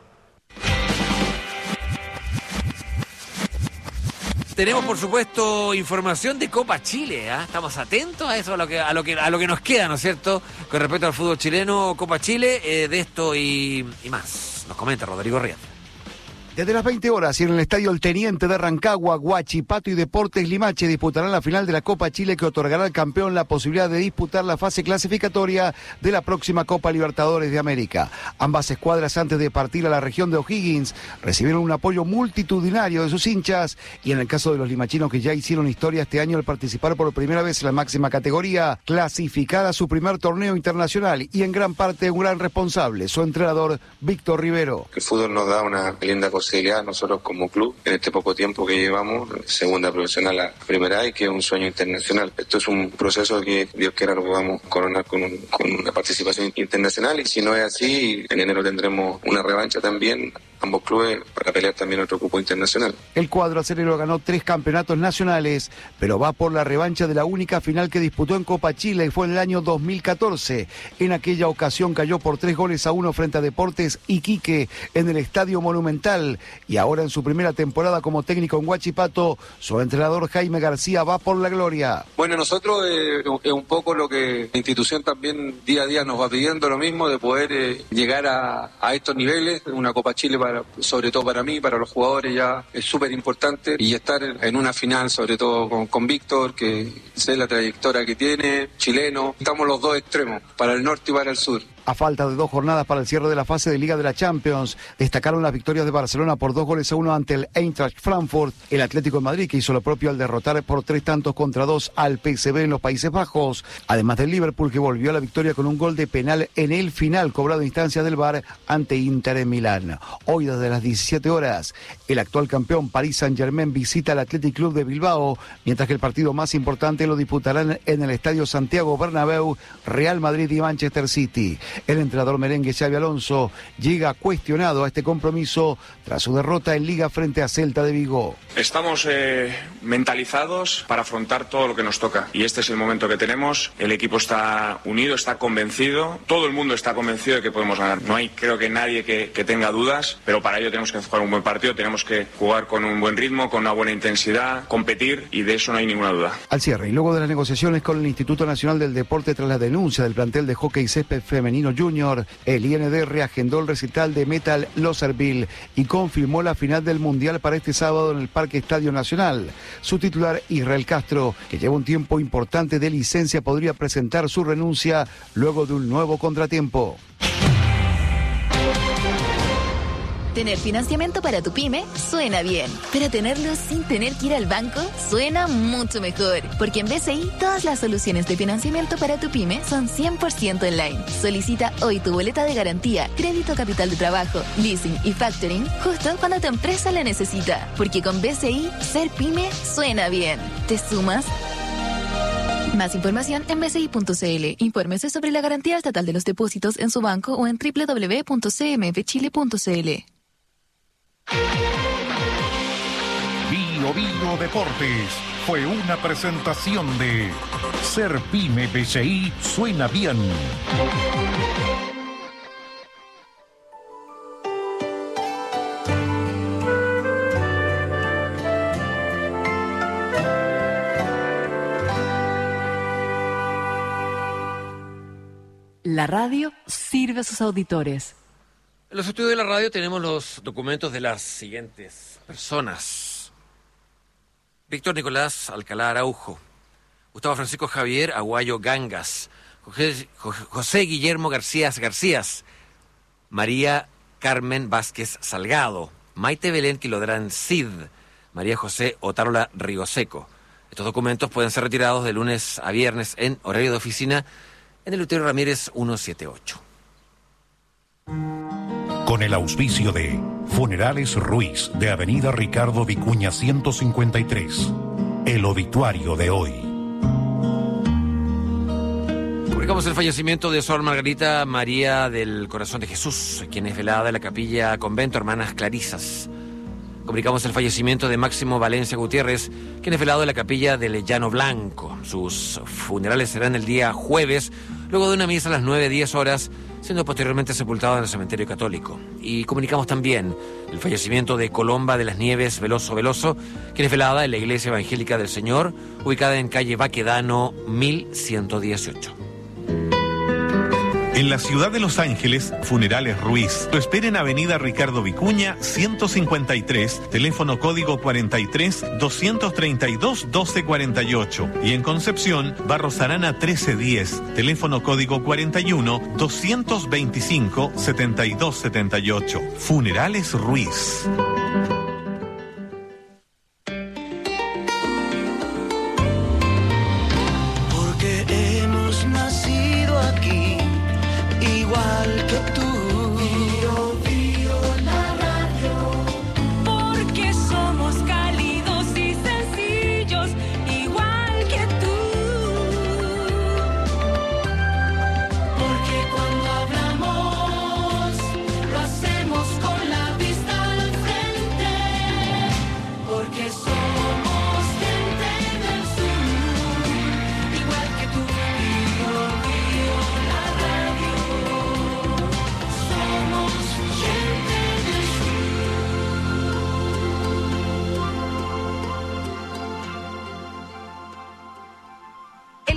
S17: Tenemos, por supuesto, información de Copa Chile, ¿eh? Estamos atentos a eso, a lo que a lo que a lo que nos queda, ¿no es cierto? Con respecto al fútbol chileno, Copa Chile, eh, de esto y, y más. Nos comenta Rodrigo Riad.
S2: Desde las veinte horas y en el Estadio El Teniente de Rancagua, Huachipato y Deportes Limache disputarán la final de la Copa Chile que otorgará al campeón la posibilidad de disputar la fase clasificatoria de la próxima Copa Libertadores de América. Ambas escuadras, antes de partir a la región de O'Higgins, recibieron un apoyo multitudinario de sus hinchas y en el caso de los limachinos que ya hicieron historia este año al participar por primera vez en la máxima categoría, clasificar a su primer torneo internacional y en gran parte un gran responsable, su entrenador Víctor Rivero.
S14: El fútbol nos da una linda cosa posibilidad nosotros como club, en este poco tiempo que llevamos, segunda profesional a primera y que es un sueño internacional. Esto es un proceso que Dios quiera lo podamos coronar con, un, con una participación internacional, y si no es así, en enero tendremos una revancha también, ambos clubes, para pelear también otro cupo internacional.
S2: El cuadro acerero ganó tres campeonatos nacionales, pero va por la revancha de la única final que disputó en Copa Chile, y fue en el año dos mil catorce. En aquella ocasión cayó por tres goles a uno frente a Deportes Iquique en el Estadio Monumental, y ahora en su primera temporada como técnico en Huachipato, su entrenador Jaime García va por la gloria.
S18: Bueno, nosotros eh, es un poco lo que la institución también día a día nos va pidiendo, lo mismo, de poder eh, llegar a, a estos niveles, una Copa Chile para, sobre todo para mí, para los jugadores ya es súper importante, y estar en una final, sobre todo con, con Víctor, que sé la trayectoria que tiene, chileno, estamos los dos extremos, para el norte y para el sur.
S2: A falta de dos jornadas para el cierre de la fase de Liga de la Champions, destacaron las victorias de Barcelona por dos goles a uno ante el Eintracht Frankfurt, el Atlético de Madrid, que hizo lo propio al derrotar por tres tantos contra dos al P S V en los Países Bajos, además del Liverpool, que volvió a la victoria con un gol de penal en el final, cobrado a instancia del V A R ante Inter en Milán. Hoy desde las diecisiete horas, el actual campeón Paris Saint-Germain visita al Athletic Club de Bilbao, mientras que el partido más importante lo disputarán en el Estadio Santiago Bernabéu, Real Madrid y Manchester City. El entrenador merengue Xabi Alonso llega cuestionado a este compromiso tras su derrota en Liga frente a Celta de Vigo.
S19: Estamos eh, mentalizados para afrontar todo lo que nos toca, y este es el momento que tenemos. El equipo está unido, está convencido, todo el mundo está convencido de que podemos ganar. No hay, creo que nadie que, que tenga dudas, pero para ello tenemos que jugar un buen partido, tenemos que jugar con un buen ritmo, con una buena intensidad, competir, y de eso no hay ninguna duda.
S2: Al cierre y luego de las negociaciones con el Instituto Nacional del Deporte tras la denuncia del plantel de hockey césped femenino junior, el I N D reagendó el recital de Metal Loserville y confirmó la final del Mundial para este sábado en el Parque Estadio Nacional. Su titular, Israel Castro, que lleva un tiempo importante de licencia, podría presentar su renuncia luego de un nuevo contratiempo.
S20: Tener financiamiento para tu pyme suena bien, pero tenerlo sin tener que ir al banco suena mucho mejor, porque en B C I todas las soluciones de financiamiento para tu pyme son cien por ciento online. Solicita hoy tu boleta de garantía, crédito capital de trabajo, leasing y factoring justo cuando tu empresa la necesita, porque con B C I ser pyme suena bien. ¿Te sumas? Más información en b c i punto c l. Infórmese sobre la garantía estatal de los depósitos en su banco o en doble u doble u doble u punto c m f chile punto c l.
S15: Bio Bio Deportes fue una presentación de Ser Pyme B C I suena bien.
S11: La radio sirve a sus auditores.
S17: En los estudios de la radio tenemos los documentos de las siguientes personas: Víctor Nicolás Alcalá Araujo, Gustavo Francisco Javier Aguayo Gangas, José, José Guillermo García Garcías, María Carmen Vázquez Salgado, Maite Belén Quilodrán Cid, María José Otárola Rigoseco. Estos documentos pueden ser retirados de lunes a viernes en horario de oficina en el Eleuterio Ramírez ciento setenta y ocho.
S15: Con el auspicio de Funerales Ruiz de Avenida Ricardo Vicuña ciento cincuenta y tres. El obituario de hoy.
S17: Publicamos el fallecimiento de Sor Margarita María del Corazón de Jesús, quien es velada en la capilla Convento Hermanas Clarisas. Comunicamos el fallecimiento de Máximo Valencia Gutiérrez, quien es velado en la capilla del Llano Blanco. Sus funerales serán el día jueves, luego de una misa a las nueve diez horas, siendo posteriormente sepultado en el cementerio católico. Y comunicamos también el fallecimiento de Colomba de las Nieves Veloso Veloso, quien es velada en la Iglesia Evangélica del Señor, ubicada en calle Baquedano mil ciento dieciocho.
S22: En la ciudad de Los Ángeles, Funerales Ruiz. Lo espera en Avenida Ricardo Vicuña, ciento cincuenta y tres, teléfono código cuarenta y tres, doscientos treinta y dos, doce cuarenta y ocho. Y en Concepción, Barros Arana trece diez, teléfono código cuarenta y uno, doscientos veinticinco, setenta y dos setenta y ocho. Funerales Ruiz.
S23: Porque hemos nacido aquí, igual que tú. Bio, bio, la radio.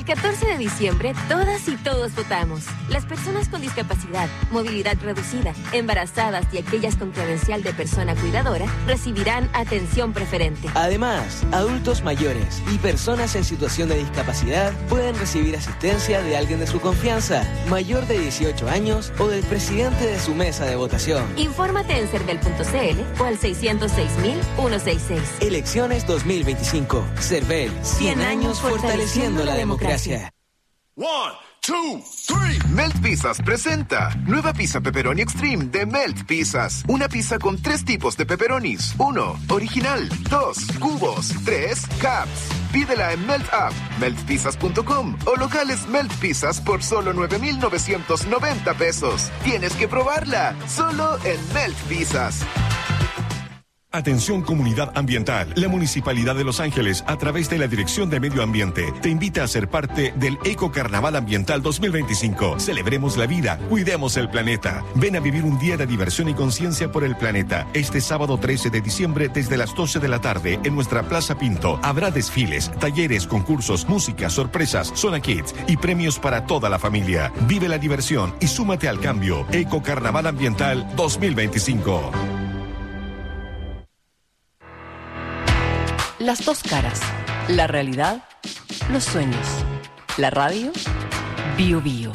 S1: catorce de diciembre, todas y todos votamos. Las personas con discapacidad, movilidad reducida, embarazadas y aquellas con credencial de persona cuidadora recibirán atención preferente.
S5: Además, adultos mayores y personas en situación de discapacidad pueden recibir asistencia de alguien de su confianza, mayor de dieciocho años o del presidente de su mesa de votación.
S1: Infórmate en cervel punto c l o al seiscientos seis mil ciento sesenta y seis.
S5: Elecciones dos mil veinticinco. Cervel, cien años fortaleciendo la democracia.
S3: One, two, three. Melt Pizzas presenta nueva pizza pepperoni extreme de Melt Pizzas. Una pizza con tres tipos de pepperonis. Uno, original. Dos, cubos. Tres, caps. Pídela en Melt App, melt pizzas punto com o locales Melt Pizzas por solo nueve mil novecientos noventa pesos. Tienes que probarla, solo en Melt Pizzas.
S4: Atención comunidad ambiental. La Municipalidad de Los Ángeles, a través de la Dirección de Medio Ambiente, te invita a ser parte del Eco Carnaval Ambiental dos mil veinticinco. Celebremos la vida, cuidemos el planeta. Ven a vivir un día de diversión y conciencia por el planeta. Este sábado trece de diciembre desde las doce de la tarde en nuestra Plaza Pinto. Habrá desfiles, talleres, concursos, música, sorpresas, zona kids y premios para toda la familia. Vive la diversión y súmate al cambio. Eco Carnaval Ambiental dos mil veinticinco.
S11: Las dos caras, la realidad, los sueños. La radio, Bio Bio.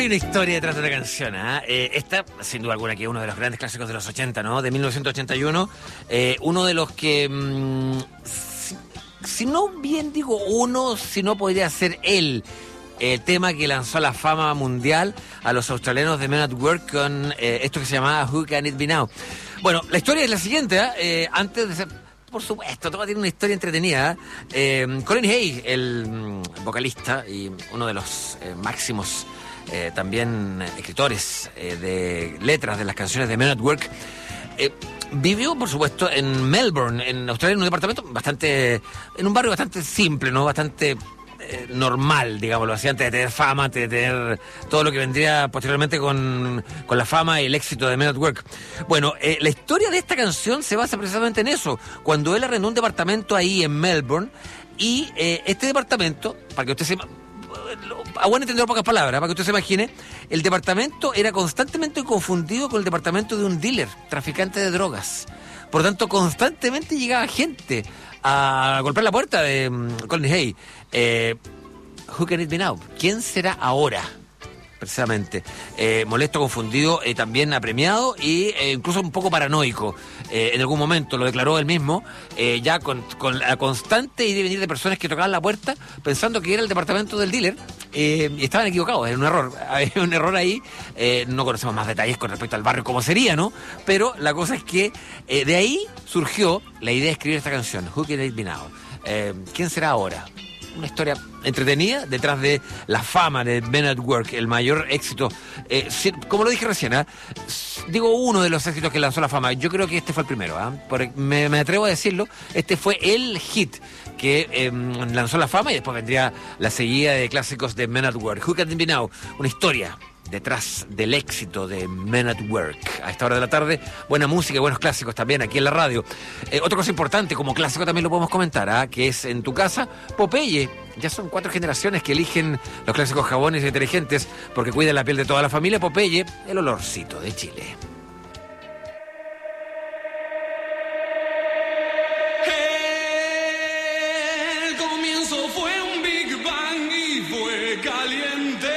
S17: Siempre hay una historia detrás de una canción. ¿eh? Eh, esta, sin duda alguna, que es uno de los grandes clásicos de los ochenta, ¿no? De mil novecientos ochenta y uno. Eh, uno de los que, mmm, si, si no bien digo uno, si no podría ser él. El tema que lanzó a la fama mundial a los australianos de Men at Work con eh, esto que se llamaba Who Can It Be Now. Bueno, la historia es la siguiente. ¿eh? Eh, antes de ser... Por supuesto, todo tiene una historia entretenida. Eh, Colin Hay, el mm, vocalista y uno de los eh, máximos eh, también escritores eh, de letras de las canciones de Men at Work, eh, vivió, por supuesto, en Melbourne, en Australia, en un departamento bastante, en un barrio bastante simple, ¿no? Bastante eh, normal, digámoslo así, antes de tener fama, antes de tener todo lo que vendría posteriormente con, con la fama y el éxito de Men at Work. Bueno, eh, la historia de esta canción se basa precisamente en eso, cuando él arrendó un departamento ahí en Melbourne, y eh, este departamento, para que usted se... a buen entender pocas palabras, para que usted se imagine, el departamento era constantemente confundido con el departamento de un dealer, traficante de drogas. Por tanto, constantemente llegaba gente a golpear la puerta de um, Colin Hay. Eh, Who Can It Be Now? ¿Quién será ahora? Precisamente. Eh, molesto, confundido, eh, también apremiado y eh, incluso un poco paranoico. Eh, en algún momento lo declaró él mismo, eh, ya con, con la constante ir y venir de personas que tocaban la puerta pensando que era el departamento del dealer, eh, y estaban equivocados, era un error. Hay un error ahí. Eh, no conocemos más detalles con respecto al barrio, cómo sería, ¿no? Pero la cosa es que eh, de ahí surgió la idea de escribir esta canción, Who Can It Be Now? Eh, ¿Quién será ahora? Una historia entretenida detrás de la fama de Men at Work, el mayor éxito. Eh, si, como lo dije recién, ¿eh? digo uno de los éxitos que lanzó la fama. Yo creo que este fue el primero. ¿eh? Me, me atrevo a decirlo. Este fue el hit que eh, lanzó la fama y después vendría la seguida de clásicos de Men at Work. Who Can It Be Now? Una historia detrás del éxito de Men at Work. A esta hora de la tarde, buena música y buenos clásicos también aquí en la radio. Eh, otra cosa importante, como clásico también lo podemos comentar, ¿eh? que es en tu casa, Popeye. Ya son cuatro generaciones que eligen los clásicos jabones detergentes porque cuidan la piel de toda la familia. Popeye, el olorcito de Chile.
S23: El comienzo fue un Big Bang y fue caliente.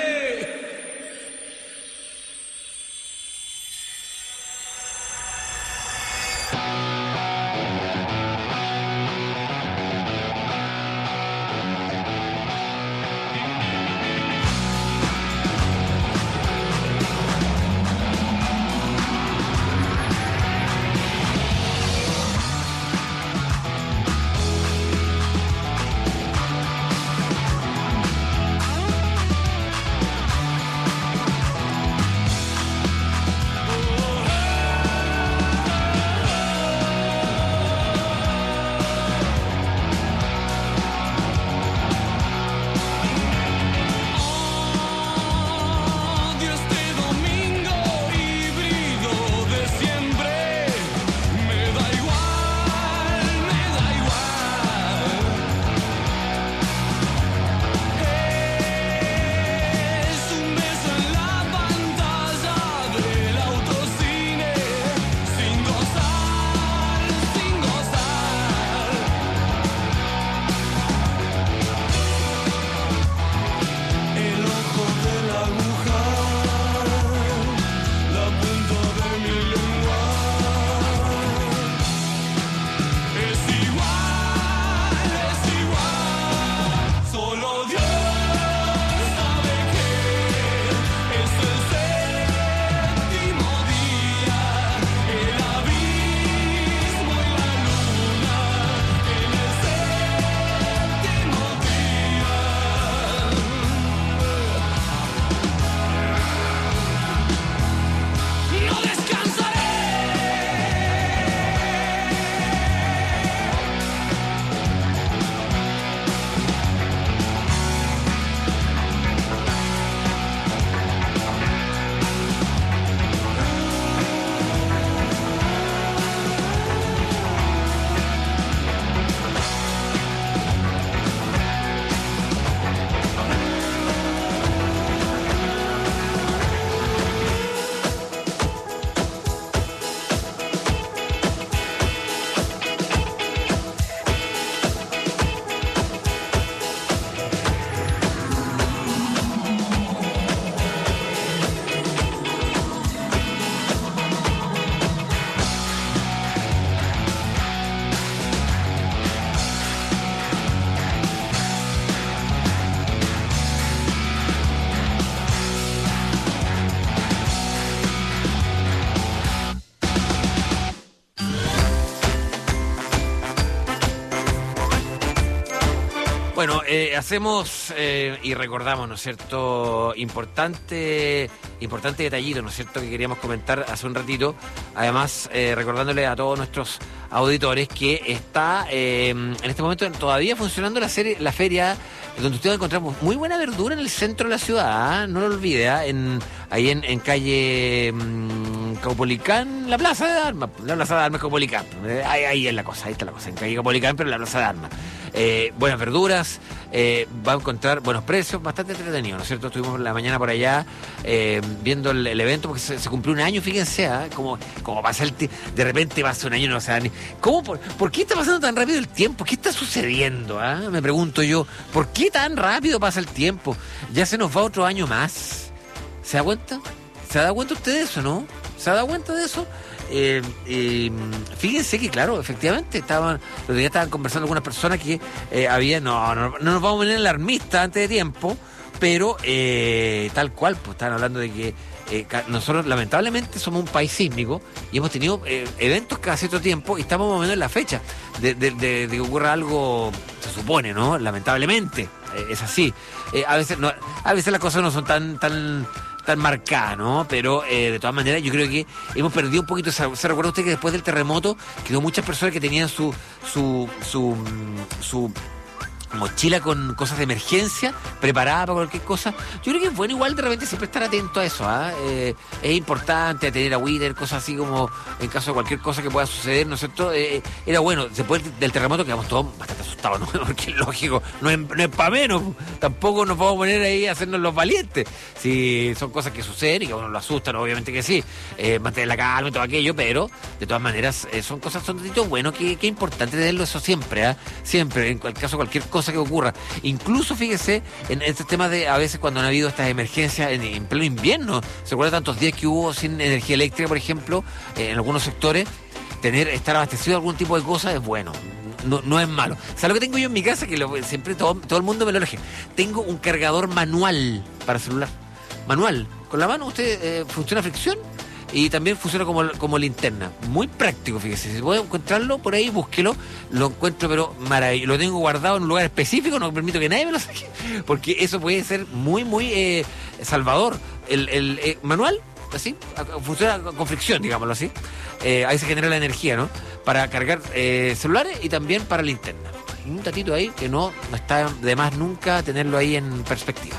S17: Bueno, eh, hacemos eh, y recordamos, ¿no es cierto?, importante, importante detallito, ¿no es cierto?, que queríamos comentar hace un ratito. Además, eh, recordándole a todos nuestros auditores que está eh, en este momento todavía funcionando la, serie, la feria, donde usted va a encontrar muy buena verdura en el centro de la ciudad, ¿eh? No lo olvide, ¿eh? en, ahí en, en calle mmm, Caupolicán, la Plaza de Armas, la Plaza de Armas Caupolicán, ahí, ahí es la cosa, ahí está la cosa, en calle Caupolicán, pero en la Plaza de Armas. Eh, buenas verduras, eh, va a encontrar buenos precios, bastante entretenido, ¿no es cierto? Estuvimos la mañana por allá eh, viendo el, el evento porque se, se cumplió un año, fíjense, ¿eh? como, como pasa el tiempo, de repente pasa un año, no sé, ¿cómo, por, ¿por qué está pasando tan rápido el tiempo? ¿Qué está sucediendo? ¿Eh? Me pregunto yo, ¿por qué tan rápido pasa el tiempo? Ya se nos va otro año más. ¿Se da cuenta? ¿Se ha dado cuenta usted de eso, no? ¿Se ha dado cuenta de eso? Eh, eh, fíjense que claro, efectivamente estaban, los días estaban conversando algunas personas que eh, había, no, no, no nos vamos a poner alarmistas antes de tiempo, pero eh, tal cual, pues estaban hablando de que eh, nosotros lamentablemente somos un país sísmico y hemos tenido eh, eventos cada cierto tiempo y estamos más o menos en la fecha de, de, de, de que ocurra algo, se supone, ¿no? Lamentablemente, eh, es así. Eh, a veces no, a veces las cosas no son tan tan tan marcada, ¿no? Pero eh, de todas maneras yo creo que hemos perdido un poquito. ¿Se, ¿se recuerda usted que después del terremoto quedó muchas personas que tenían su su su su mochila con cosas de emergencia preparada para cualquier cosa? Yo creo que es bueno igual de repente siempre estar atento a eso, ¿eh? Eh, es importante tener agüita, cosas así como en caso de cualquier cosa que pueda suceder, ¿no es cierto? Eh, era bueno, después del terremoto quedamos todos bastante asustados, ¿no? Porque es lógico, no es, no es para menos, tampoco nos podemos poner ahí a hacernos los valientes, si son cosas que suceden y que a uno lo asustan, obviamente que sí, eh, mantener la calma y todo aquello, pero de todas maneras eh, son cosas, son delitos buenos, que, que es importante tenerlo eso siempre, ¿eh? Siempre, en el caso de cualquier cosa que ocurra. Incluso fíjese en este tema de a veces cuando han habido estas emergencias en, en pleno invierno, se acuerda tantos días que hubo sin energía eléctrica, por ejemplo, eh, en algunos sectores, tener estar abastecido de algún tipo de cosas es bueno. No, no es malo. ¿Sabes lo que tengo yo en mi casa? Que lo, siempre todo, todo el mundo me lo elige. Tengo un cargador manual para celular. Manual. Con la mano usted eh, funciona a fricción y también funciona como, como linterna. Muy práctico, fíjese. Si puede encontrarlo por ahí, búsquelo. Lo encuentro, pero maravilloso. Lo tengo guardado en un lugar específico, no permito que nadie me lo saque, porque eso puede ser muy, muy eh, salvador. El, el eh, manual, así, funciona con fricción, digámoslo así. Eh, ahí se genera la energía, ¿no? Para cargar eh, celulares y también para linterna. Un datito ahí que no, no está de más nunca tenerlo ahí en perspectiva.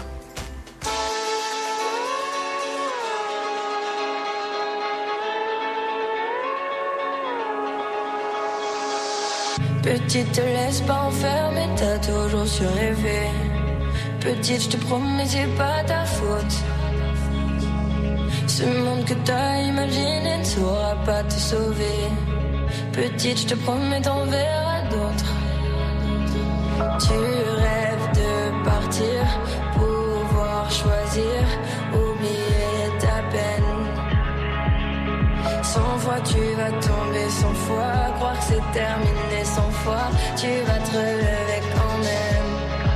S6: Petite, te laisse pas enfermer, t'as toujours su rêver. Petite, je te promets, c'est pas ta faute. Ce monde que t'as imaginé ne saura pas te sauver. Petite, je te promets, t'en verras d'autres. Tu rêves de partir, pouvoir choisir, oublier ta peine. Cent fois tu vas tomber, cent fois croire que c'est terminé, cent fois tu vas te relever quand même.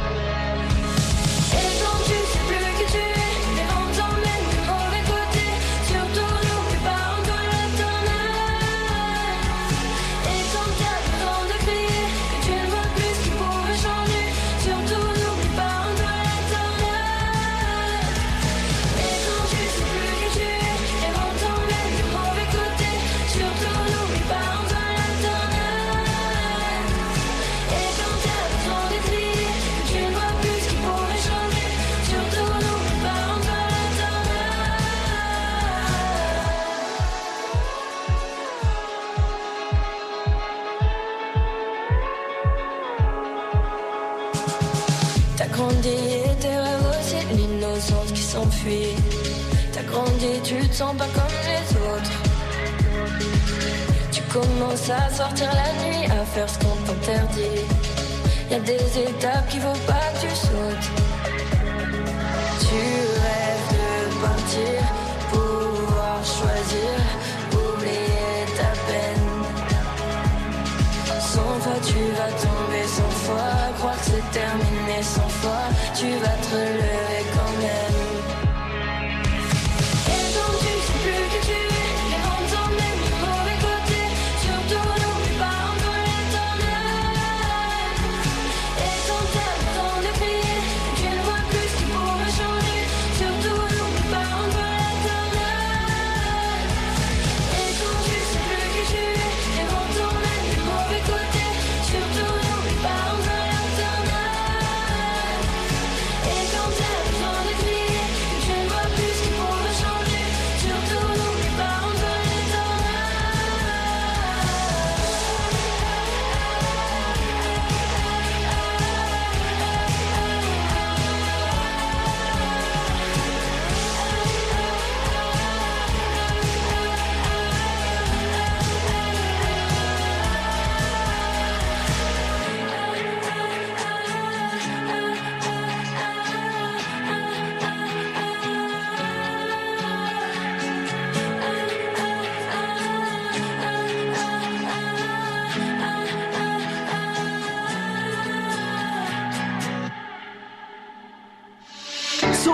S6: Et quand tu sais plus qui tu es, les vents t'emmènent du mauvais côté. Surtout n'oublie pas en toi l'éternel. Et quand t'as besoin de crier, que tu ne vois plus ce qui pourrait changer. Surtout n'oublie pas en toi l'éternel. Et quand tu sais plus qui tu es, les vents t'emmènent du mauvais côté. Surtout n'oublie pas en toi l'éternel. Et quand t'as besoin de crier, que tu ne vois plus ce qui pourrait changer. Surtout n'oublie pas en toi l'éternel. T'as grandi et tes rêves aussi, l'innocence qui s'enfuit. T'as grandi, tu te sens pas comme les autres. Tu commences à sortir la nuit, à faire ce qu'on t'interdit. Y'a des étapes qu'il faut pas que tu sautes. Tu rêves de partir, pouvoir choisir, oublier ta peine. Cent fois tu vas tomber, cent fois croire que c'est terminé, cent fois tu vas te relever quand même. Et quand tu sais plus qui tu es, les vents t'emmènent du mauvais côté. Surtout n'oublie pas en toi l'éternel. Et quand t'as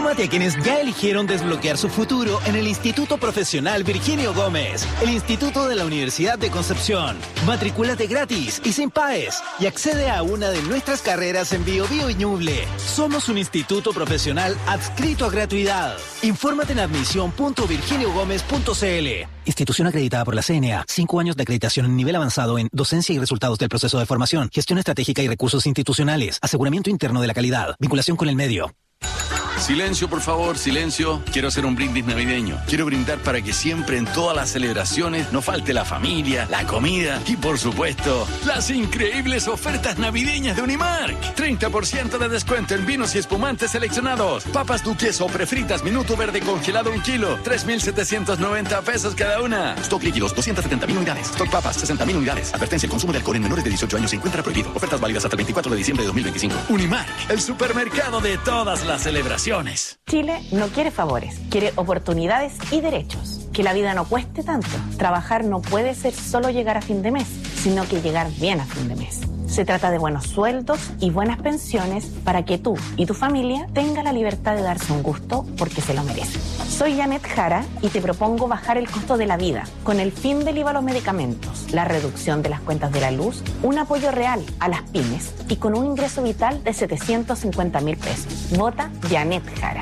S8: Súmate a quienes ya eligieron desbloquear su futuro en el Instituto Profesional Virginio Gómez, el Instituto de la Universidad de Concepción. Matricúlate gratis y sin paes y accede a una de nuestras carreras en Bio Bio y Ñuble. Somos un instituto profesional adscrito a gratuidad. Infórmate en admisión punto virginio gómez punto c l. Institución acreditada por la C N A. Cinco años de acreditación en nivel avanzado en docencia y resultados del proceso de formación, gestión estratégica y recursos institucionales, aseguramiento interno de la calidad, vinculación con el medio.
S12: Silencio, por favor, silencio. Quiero hacer un brindis navideño. Quiero brindar para que siempre en todas las celebraciones no falte la familia, la comida y, por supuesto, las increíbles ofertas navideñas de Unimark. treinta por ciento de descuento en vinos y espumantes seleccionados. Papas duquesa o prefritas minuto verde congelado un kilo. tres mil setecientos noventa pesos cada una. Stock líquidos, doscientas setenta mil unidades. Stock papas, sesenta mil unidades. Advertencia, el consumo de alcohol en menores de dieciocho años se encuentra prohibido. Ofertas válidas hasta el veinticuatro de diciembre de dos mil veinticinco. Unimark, el supermercado de todas las celebraciones.
S21: Chile no quiere favores, quiere oportunidades y derechos. Que la vida no cueste tanto. Trabajar no puede ser solo llegar a fin de mes, sino que llegar bien a fin de mes. Se trata de buenos sueldos y buenas pensiones para que tú y tu familia tengan la libertad de darse un gusto porque se lo merecen. Soy Janet Jara y te propongo bajar el costo de la vida con el fin del I V A a los medicamentos, la reducción de las cuentas de la luz, un apoyo real a las pymes y con un ingreso vital de setecientos cincuenta mil pesos. Vota Janet Jara.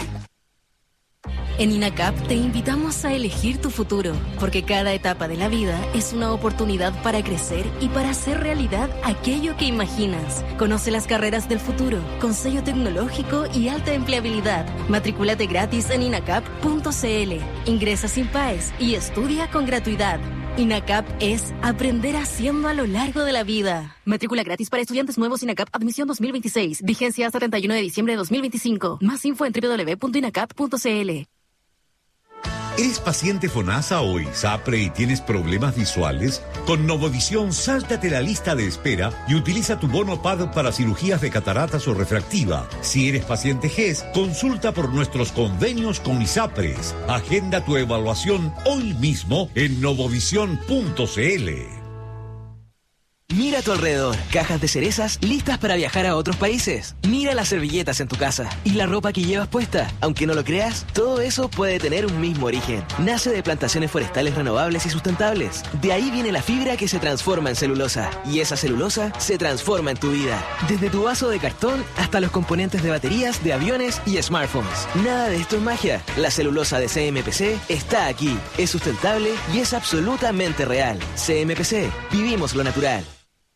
S24: En INACAP te invitamos a elegir tu futuro, porque cada etapa de la vida es una oportunidad para crecer y para hacer realidad aquello que imaginas. Conoce las carreras del futuro, con sello tecnológico y alta empleabilidad. Matricúlate gratis en inacap punto c l. Ingresa sin paes y estudia con gratuidad. INACAP es aprender haciendo a lo largo de la vida. Matrícula gratis para estudiantes nuevos INACAP Admisión dos mil veintiséis. Vigencia hasta treinta y uno de diciembre de dos mil veinticinco. Más info en doble u doble u doble u punto inacap punto c l.
S10: ¿Eres paciente FONASA o ISAPRE y tienes problemas visuales? Con Novovisión, sáltate la lista de espera y utiliza tu bono P A D para cirugías de cataratas o refractiva. Si eres paciente G E S, consulta por nuestros convenios con ISAPRES. Agenda tu evaluación hoy mismo en novovisión punto c l.
S5: Mira a tu alrededor, cajas de cerezas listas para viajar a otros países. Mira las servilletas en tu casa y la ropa que llevas puesta. Aunque no lo creas, todo eso puede tener un mismo origen. Nace de plantaciones forestales renovables y sustentables. De ahí viene la fibra que se transforma en celulosa. Y esa celulosa se transforma en tu vida. Desde tu vaso de cartón hasta los componentes de baterías, de aviones y smartphones. Nada de esto es magia. La celulosa de C M P C está aquí. Es sustentable y es absolutamente real. C M P C, vivimos lo natural.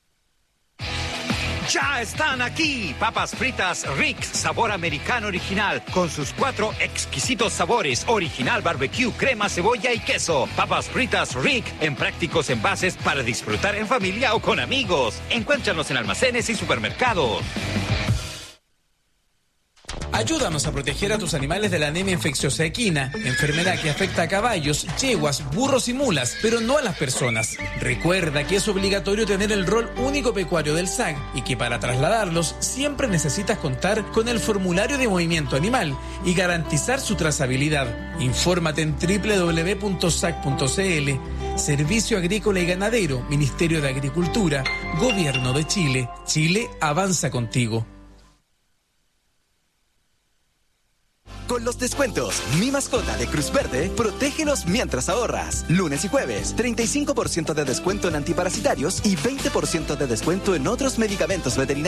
S25: Ya están aquí, papas fritas Rick, sabor americano original, con sus cuatro exquisitos sabores, original barbecue, crema, cebolla y queso. Papas fritas Rick, en prácticos envases para disfrutar en familia o con amigos. Encuéntranos en almacenes y supermercados.
S26: Ayúdanos a proteger a tus animales de la anemia infecciosa equina, enfermedad que afecta a caballos, yeguas, burros y mulas, pero no a las personas. Recuerda que es obligatorio tener el rol único pecuario del S A C y que para trasladarlos siempre necesitas contar con el formulario de movimiento animal y garantizar su trazabilidad. Infórmate en doble u doble u doble u punto s a c punto c l. Servicio Agrícola y Ganadero, Ministerio de Agricultura, Gobierno de Chile. Chile avanza contigo.
S27: Con los descuentos Mi Mascota de Cruz Verde, protégelos mientras ahorras. Lunes y jueves, treinta y cinco por ciento de descuento en antiparasitarios y veinte por ciento de descuento en otros medicamentos veterinarios.